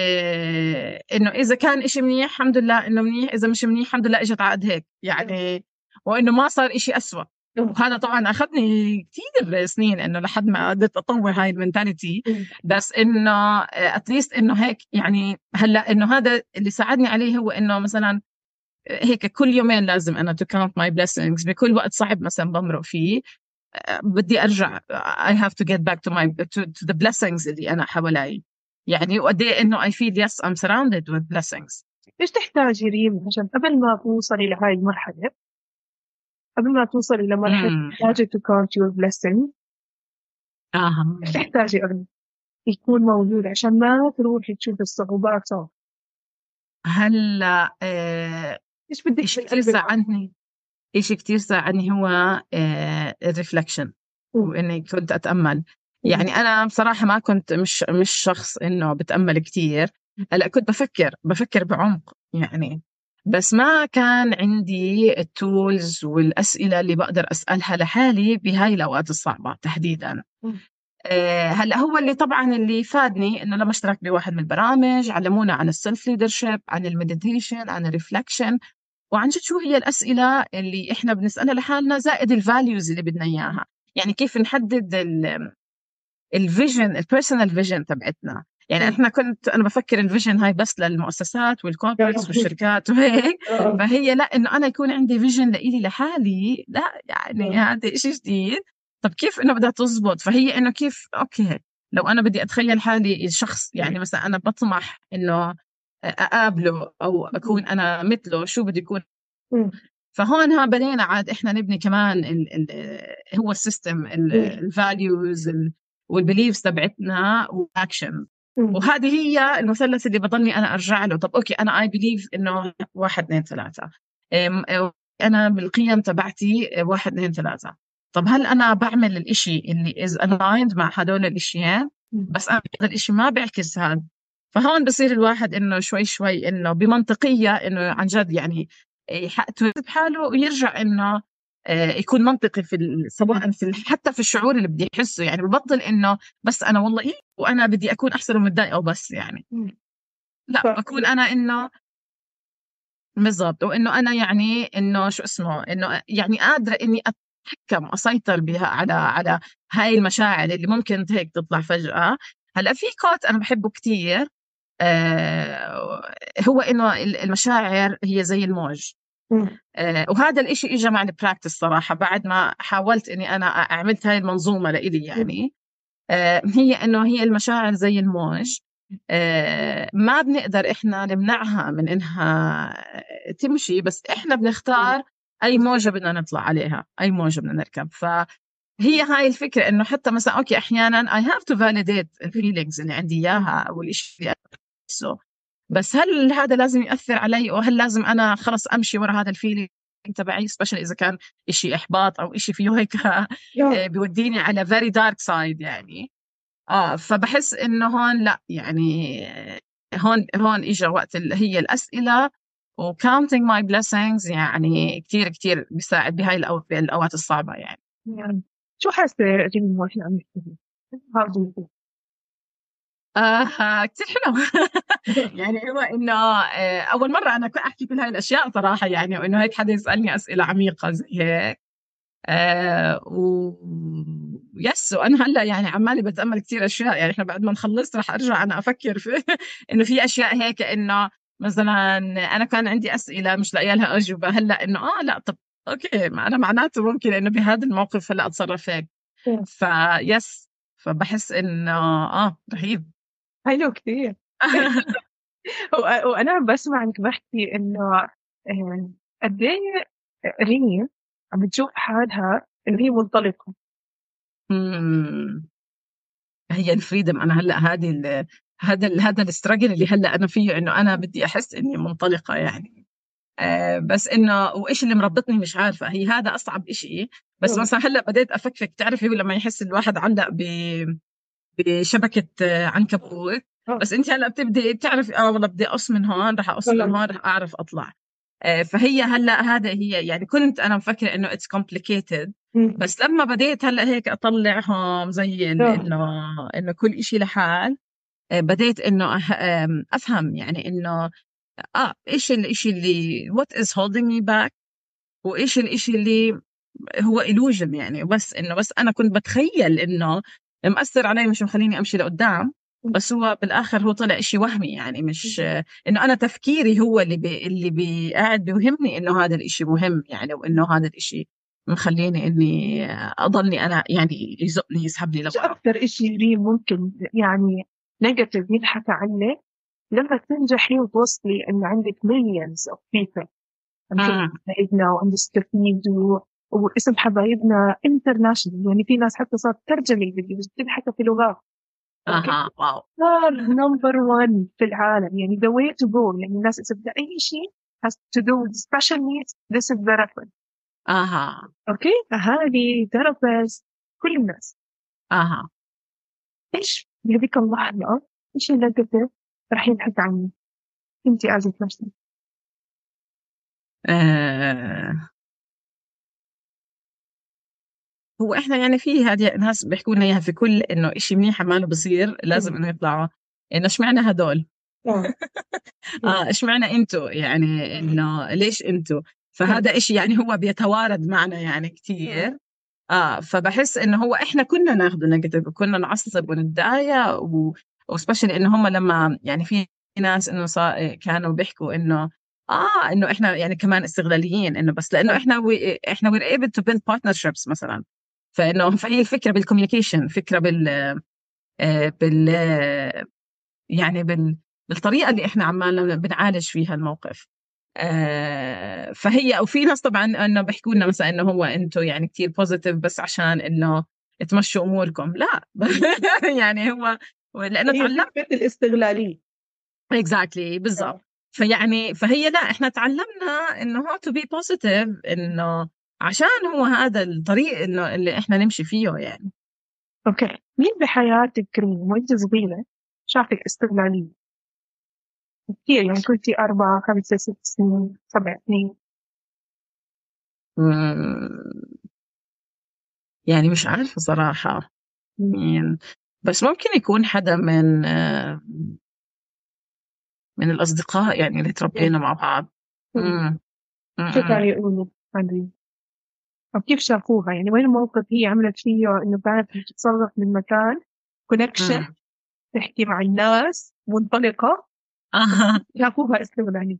إنه إذا كان إشي منيح الحمد لله إنه منيح، إذا مش منيح الحمد لله إجت عقد هيك يعني، وإنه ما صار إشي أسوأ. وهذا طبعا أخذني كتير سنين إنه لحد ما قدرت أطور هاي المنتاليتي. بس إنه أتليست إنه هيك يعني هلا إنه هذا اللي ساعدني عليه هو إنه مثلا هيك كل يومين لازم أنا to count my blessings. بكل وقت صعب مثلا بمرق فيه بدي أرجع I have to get back to the blessings اللي أنا حوالي يعني، وقد إيه إنه I feel yes I'm surrounded with blessings. إيش تحتاجي ريم عشان قبل ما توصلي لهاي المرحلة، قبل ما توصلي لمرحلة تحتاجي to count your blessings، إيش تحتاجي قبل يكون موجود عشان ما تروحي تشوفي الصعوبات صار؟ هلا إيش بدك إشي كتير ساعدني، إشي كتير ساعدني هو الريفلكشن، وإني كنت أتأمل. يعني أنا بصراحة ما كنت مش شخص إنه بتأمل كتير. هلا كنت بفكر بعمق يعني، بس ما كان عندي التولز والأسئلة اللي بقدر أسألها لحالي بهاي الأوقات الصعبة تحديدا. هلا هو اللي طبعا اللي فادني إنه لما اشتركت بواحد من البرامج علمونا عن السلف ليدرشيب، عن المديتيشن، عن الريفلكشن، وعن جد شو هي الأسئلة اللي إحنا بنسألها لحالنا زائد الفاليوز اللي بدنا إياها. يعني كيف نحدد الفيجن، البيرسونال فيجن تبعتنا. يعني أنا بفكر الفيجن هاي بس للمؤسسات والكوربريتس والشركات وهيك، فهي لا إنه أنا يكون عندي فيجن لإلي لحالي، لا يعني هذا إشي جديد. طب كيف إنه بدها تزبط؟ فهي إنه كيف أوكي لو أنا بدي أتخيل حالي شخص، يعني مثلا أنا بطمح إنه أقابله أو أكون أنا مثله، شو بدي يكون؟ فهون بدينا عاد إحنا نبني كمان هو السيستم، الفاليوز والبيليفز تبعتنا والأكشن. وهذه هي المثلث اللي بضلني أنا أرجع له. طب أوكي أنا I believe إنه 1 2 3، أنا بالقيم تبعتي 1 2 3. طب هل أنا بعمل الإشي اللي is aligned مع هدول الإشياء؟ بس أنا هذا الإشي ما بيعكس هذا. فهون بصير الواحد إنه شوي إنه بمنطقية إنه عن جد يعني يحقق بحاله ويرجع إنه يكون منطقي سواء حتى في الشعور اللي بدي يحسه. يعني ببطل إنه بس أنا والله إيه وأنا بدي أكون أحسن ومتضايق أو بس يعني لا بكون أنا إنه بالضبط، وإنه أنا يعني إنه شو اسمه إنه يعني قادرة إني أتحكم أسيطر بها على هاي المشاعر اللي ممكن هيك تطلع فجأة. هلا في كوت أنا بحبه كتير، هو إنه المشاعر هي زي الموج. وهذا الإشي إجا مع البراكتس صراحة بعد ما حاولت إني أنا عملت هاي المنظومة لإلي يعني. هي إنه هي المشاعر زي الموج، ما بنقدر إحنا نمنعها من إنها تمشي، بس إحنا بنختار أي موجة بدنا نطلع عليها، أي موجة بدنا نركب. فهي هاي الفكرة إنه حتى مثلا أوكي أحيانا I have to validate الفيلينجز اللي عندي إياها أو الإشي اللي أحسه، بس هل هذا لازم يأثر علي وهل لازم أنا خلص أمشي ورا هذا الفيلينج تبعي، سبيشال إذا كان إشي إحباط أو إشي فيه هيك بيوديني على very dark side يعني. فبحس إنه هون لا يعني هون إجا وقت اللي هي الأسئلة و counting my blessings يعني كتير كتير بيساعد بهاي الأوقات الصعبة يعني. شو حاسة ريم واحنا عم نحكي؟ كتير حلو. يعني هو إنه أول مرة أنا أحكي كل هاي الأشياء صراحة يعني، وإنه هيك حدا يسألني أسئلة عميقة زي هيك. ويس وأنا هلا يعني عمالي بتأمل كتير أشياء. يعني إحنا بعد ما نخلص رح أرجع أنا أفكر في إنه في أشياء هيك إنه مثلا أنا كان عندي أسئلة مش لاقيه لها أجوبة، هلا إنه لا طب أوكي ما أنا معناته ممكن إنه بهذا الموقف هلا أتصرف هيك. فيس فبحس إنه رهيب حلو كتير. وأنا عم بسمعك بحكي إنه قد إيه ريم عم بتشوف حالها إنه هي منطلقة. هي الفريدم. أنا هلا هذه هذا الستراجل اللي هلا انا فيه، انه انا بدي احس اني منطلقه يعني. بس انه وايش اللي مربطني مش عارفه، هي هذا اصعب إشي. بس مثلا هلا بديت افكفك، تعرفي لما يحس الواحد علق بشبكه عنكبوت. بس انت هلا بتبدي تعرفي والله بدي اقص من هون، رح اقص من هون، رح اعرف اطلع. فهي هلا هذا هي يعني، كنت انا مفكره انه اتس كومبليكيتد، بس لما بديت هلا هيك اطلعهم زي انه كل إشي لحال، بديت انه افهم يعني انه ايش الإشي اللي what is holding me back، وايش الإشي اللي هو illusion يعني. بس انه بس انا كنت بتخيل انه مأثر علي، مش مخليني امشي لقدام، بس هو بالاخر هو طلع إشي وهمي يعني. مش انه انا تفكيري هو اللي قاعد بيوهمني انه هذا الإشي مهم يعني، وانه هذا الإشي مخليني اني اضلني انا يعني يزقني يسحبني مش لورا. أكثر إشي ريم ممكن يعني نيجاتيف يضحك عنك لما تنجحي وتوصلي إن عندك millions of people عم حبايبنا وعم يستفيدوا، واسم حبايبنا international، يعني في ناس حتى صارت ترجم الفيديوز بتنحكى في لغات. واو. صار نمبر 1 في العالم، يعني the way to go. يعني الناس إذا بدها أي شيء has to do with special needs, this is the reference. أوكي، فهذه therapist كل الناس. إيش بهذيك اللحظة إيش اللي رح يضحك عني أنت عازف نفسك؟ هو احنا يعني في هذه الناس بيحكوا لنا اياها في كل انه إشي منيح عماله بصير لازم انه يطلعوا، انه اشمعنى هدول اشمعنى انتوا يعني، انه ليش انتوا. فهذا إشي يعني هو بيتوارد معنا يعني كتير. فبحس انه هو احنا كنا ناخده نيجاتيف وكنا نعصب ونتضايق، وسبيشلي انه هم لما يعني في ناس انه كانوا بيحكوا انه انه احنا يعني كمان استغلاليين، انه بس لانه احنا we're able to build partnerships مثلا. فهي الفكره بالكوميونيكيشن، فكره بال يعني بالطريقه اللي احنا عمالنا بنعالج فيها الموقف. فهي، وفي ناس طبعا انه بيحكوا لنا مثلا انه هو انتم يعني كتير بوزيتيف بس عشان انه تمشوا اموركم. لا يعني هو لانه تعلمت الاستغلاليه. اكزاكتلي بالضبط. فهي لا، احنا تعلمنا انه how to be positive، انه عشان هو هذا الطريق انه اللي احنا نمشي فيه يعني. اوكي، مين بحياتك كريم وانت صغيرة شافك استغلالية كثير؟ يعني كنتي 4 5 6 سنين 7 سنين. يعني مش عارفة صراحة يعني، بس ممكن يكون حدا من الأصدقاء يعني اللي تربينا مع بعض. شو كانوا يقولوا عندي؟ أو كيف شافوها؟ يعني وين الموقف هي عملت فيه إنه كانت تتصرف من مكان كونكشن، تحكي مع الناس منطلقة، شافوها استغلالية.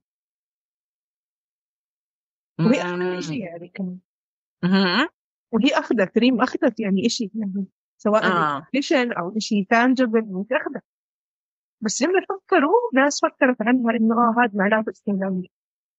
وهي أخذت إشي يعني كمان، وهي أخذت ريم أخذت يعني إشي يعني سواء كونكشن أو إشي تانجبل مش أخذت. بس لما فكروا ناس فكرت عنها إنه هذا معناته استغلالية.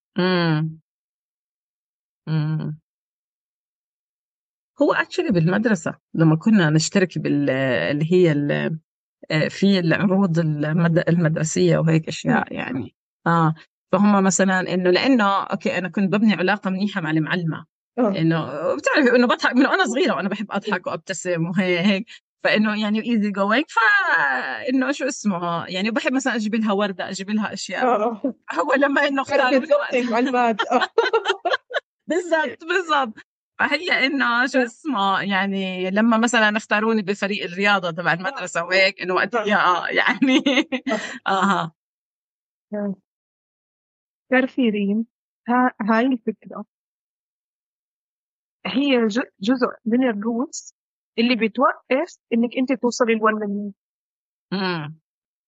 هو actually بالمدرسة لما كنا نشترك اللي هي في العروض المدرسية وهيك أشياء يعني. فهم مثلا إنه لأنه أوكي أنا كنت ببني علاقة منيحة مع المعلمة، إنه بتعرفي إنه بضحك من وأنا صغيرة وأنا بحب أضحك وأبتسم وهيك، فإنه يعني easy going، فإنه شو اسمه يعني بحب مثلا أجيب لها وردة، أجيب لها أشياء. هو لما إنه اختاروا معلومات بالضبط. فهي إنه شو اسمه يعني لما مثلا اختاروني بفريق الرياضة تبع المدرسة وهيك، إنه وقتها يعني تعرفي ريم، هاي الفكرة هي جزء من الروتس اللي بتوقف إنك أنت توصلي ل1 مليون.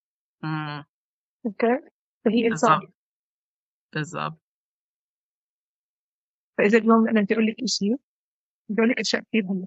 أوكي، فهي إنسان. بالضبط. فإذا اليوم أنا بدي أقول لك شيء، بدي أقول لك أشياء كثير هلا.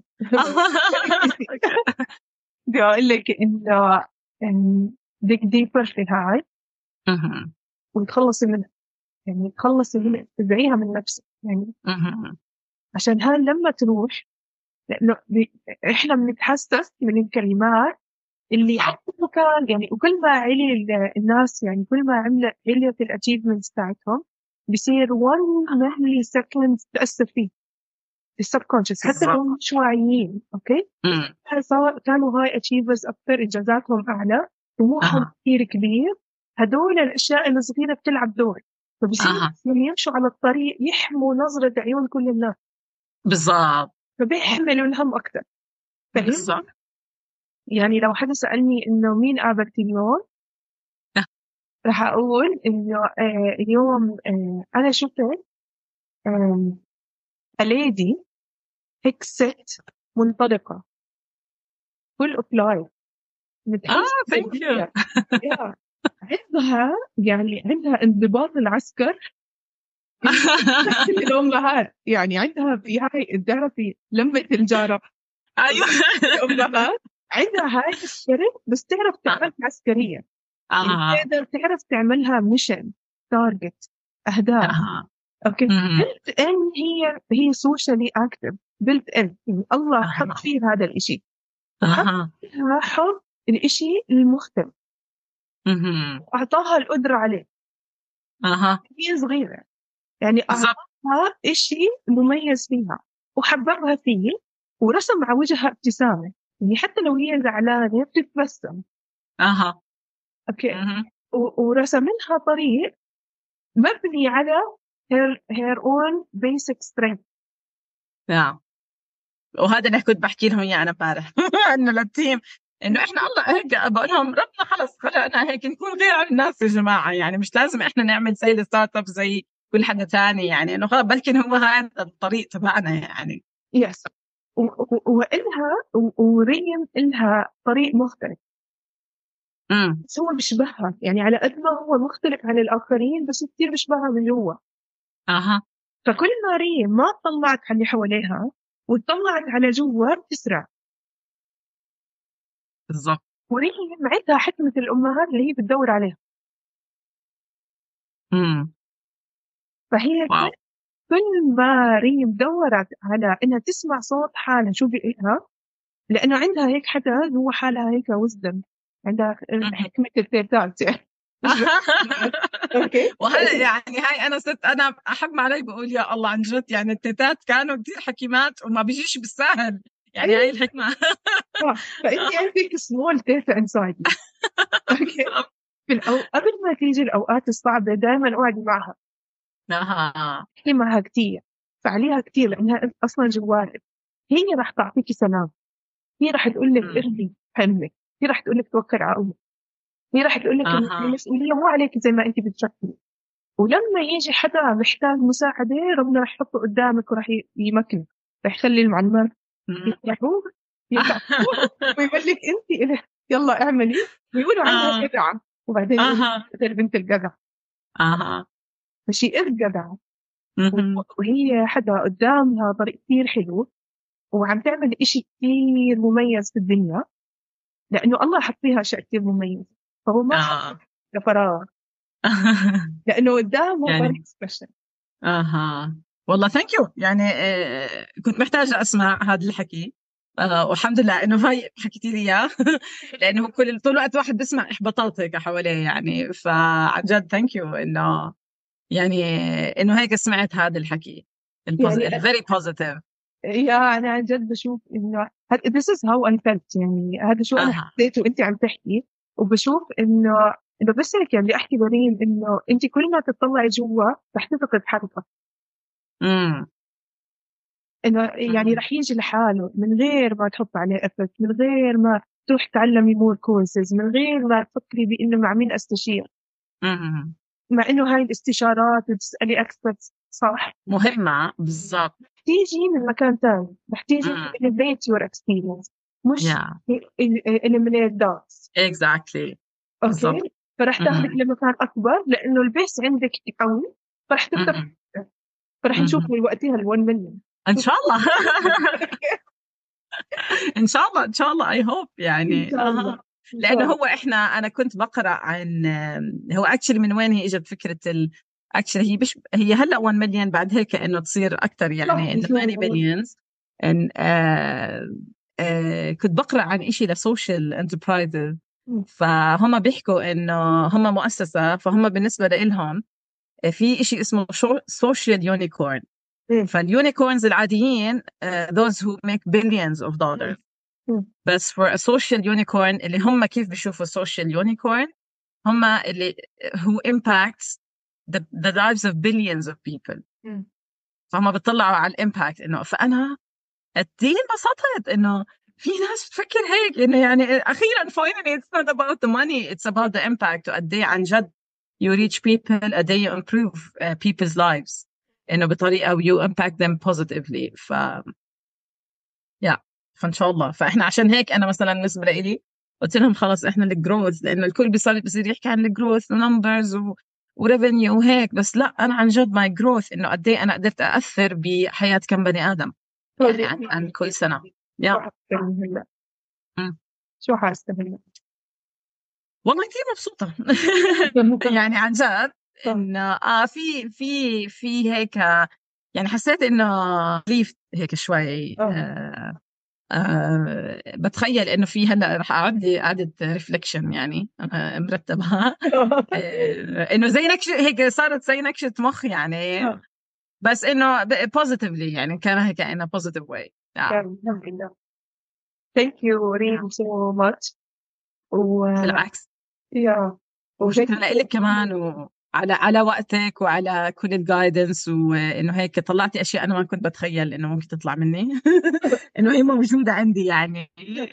بدي أقول لك إنه ديك ديبر في هاي وتخلصي منها، يعني تخلصي منها، تدعيها من نفسك يعني. عشان هاي لما تروح، لأنه إحنا بنتحسس من الكلمات اللي حتى كان يعني، وكل ما علي الناس يعني كل ما عليت الاتشيفمنتس تاعتهم بيصير 1 ملي سكند تأثر فيه السبكونشس حتى لو مش واعيين. اوكي كانوا هاي اتشيفرز اكثر، انجازاتهم اعلى، طموحهم كثير كبير، هدول الاشياء الصغيره بتلعب دور، فبصير لما يمشوا على الطريق يحموا نظره عيون كل الناس. بالضبط. فبيحملوا الهم اكثر. بالضبط. يعني لو حدا سألني إنه مين قابلتي اليوم رح أقول إنه اليوم أنا شفت ليدي هيك ست منطلقة full of life thank you. عندها يعني عندها انضباط العسكر الأمهات، يعني عندها في هاي تعرفي لمة الجارة. أيوة الأمهات عندها هاي الشرط، بس تعرف تعمل عسكرية، يعني تقدر تعرف تعملها ميشن تارجت أهداف. أوكي بلت إن هي سوشيالي أكتف، بلت إن يعني الله حط فيه هذا الإشي، وحط فيها حب الإشي المختلف، أعطاها القدرة عليه. هي صغيرة يعني أعطاها إشي مميز فيها وحببها فيه، ورسم على وجهها ابتسامة، يعني حتى لو هي زعلانة بتتبسم. أوكي ورسم لها طريق مبني على her own basic strength. نعم. وهذا اللي كنت بحكي لهم اياه انا امبارح انه للتيم، انه احنا الله هيك بقول لهم ربنا خلص خلقنا هيك نكون غير عن الناس يا جماعه، يعني مش لازم احنا نعمل زي الستارت اب زي كل حدا تاني، يعني انه خلص بلكن هو هذا الطريق تبعنا يعني. يس وإلها وريم إلها طريق مختلف، بس هو بيشبهها، يعني على قد ما هو مختلف عن الآخرين بس كتير بيشبهها من جوا. فكل ما ريم ما طلعت على اللي حواليها وطلعت على جوا بتسرع. بالضبط. وريم عندها حكمة الأمهات اللي هي بتدور عليها. فهي كل ما ريم دورت على إنها تسمع صوت حالها شو بيقولها، لأنه عندها هيك حدا جوا حالها هيك وزدم، عندها حكمة التيتات يعني. وهلا يعني هاي أنا ست أنا أحب ما علي بقول يا الله عن جد، يعني التيتات كانوا كتير حكيمات وما بيجيش بالسهل، يعني هاي الحكمة. فأنت عندك سمول تيتا انسايد. قبل ما تيجي الأوقات الصعبة دائما أقعدي معها، احكي معها كتير، فعليها كتير، لأنها أصلا جوالك. هي راح تعطيك سلام، هي راح تقول لك ارضي حلمك، هي راح تقول لك توكل على الله، هي راح تقول لك المسؤولية مو عليك زي ما أنت بتفكري. ولما يجي حدا محتاج مساعدة ربنا راح يحطه قدامك وراح يمكنك، راح يخلي المعلومات يفتحوه ويقول لك أنت يلا اعملي، ويقولوا عنها جدعة، وبعدين يقولوا بنت الجدع. فشي جدع، وهي حدا قدامها طريق كتير حلو وعم تعمل إشي كتير مميز في الدنيا، لأنه الله حط فيها أشياء كتير مميز، فهو ما حط لفراغ، لأنه قدامه يعني طريق سبيشل. والله ثانك يو، يعني كنت محتاجة أسمع هذا الحكي، والحمد لله إنه هاي حكيتي لي إياه لأنه طول الوقت واحد بسمع إحباطات هيك حواليه، يعني فعن جد ثانك يو إنه يعني إنه هيك سمعت هذا الحكي يعني very positive. يا أنا عن جد بشوف إنه this is how I felt، يعني هذا شو أنا حسيته وأنت عم تحكي، وبشوف إنه بس هيك يعني أحكي بريم إنه أنت كل ما تطلعي جوا رح تفقد حرفة. إنه يعني رح يجي لحاله من غير ما تحط عليه effort، من غير ما تروح تعلمي more courses، من غير ما تفكري بإنه مع مين أستشير. مع إنه هاي الاستشارات وتسألي experts صح مهمة، بالضبط، تيجي من مكان تاني، رح تيجي elevate your experience، مش eliminate doubts. exactly. أوكي فرح تاخدك لمكان أكبر، لأنه البيس عندك قوي، فرح تقدر فرح نشوف وقتها ال1 مليون إن شاء الله. إن شاء الله إن شاء الله I hope يعني. لأنه هو أنا كنت بقرأ عن هو actually من وين هي إجت فكرة actually هي هلأ 1 مليون، بعد هيك إنه تصير أكتر، يعني 8 مليون كنت بقرأ عن إشي لسوشيال انتربرايزز، فهم بيحكوا إنه هم مؤسسة، فهم بالنسبة لإلهم في إشي اسمه سوشيال يونيكورن. فاليونيكورنز العاديين those who make billions of dollars. بس for a social unicorn اللي هم كيف بيشوفوا social unicorn هم اللي who impacts the lives of billions of people. فهم بيطلعوا على الامباكت إنه فأنا قديه انبسطت إنه في ناس بتفكر هيك إنه يعني أخيرا finally it's not about the money, it's about the impact. وقديه عن جد you reach people, قديه you improve people's lives إنه بطريقة you impact them positively. فإن شاء الله. فإحنا عشان هيك أنا مثلا بالنسبة لي قلت لهم خلاص إحنا الجروث، لأنه الكل بيصير يحكي عن الجروث ونمبرز وريفينيو وهيك، بس لا أنا عن جد ماي جروث إنه قد إيه أنا قدرت أأثر بحياة كم بني آدم يعني عن كل سنة. شو حاسة هلا؟ والله كثير مبسوطة يعني عن جد إنه في هيك يعني حسيت إنه ريف هيك شوي. بتخيل إنه في هلا رح أعد لي قعدة ريفلكشن يعني أنا مرتبها إنه زي نكشة هيك صارت زي نكشة مخ يعني، بس إنه positively يعني كان هيك in a positive way. الحمد لله. Thank you really so much. بالعكس. وشكرا لك كمان على وقتك وعلى كل الجايدنس، وإنه هيك طلعتي أشياء أنا ما كنت بتخيل إنه ممكن تطلع مني إنه هي موجودة عندي يعني.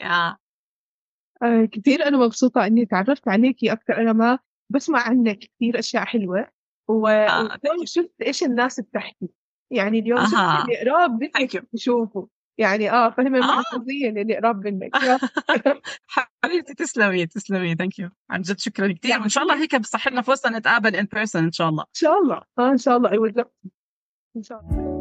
كثير أنا مبسوطة إني تعرفت عليكي أكثر. أنا ما بسمع عنك كثير أشياء حلوة، واليوم شفت إيش الناس بتحكي يعني. اليوم شفت اللي قراب منك تشوفوا يعني فهم المحفوظية اللي قراب منك. حبيبتي تسلمي ثانك يو عن جد، شكرا كثير. وإن شاء الله هيك بصح لنا فرصة نتقابل in person إن شاء الله. إن شاء الله إن شاء الله I will love to. إن شاء الله.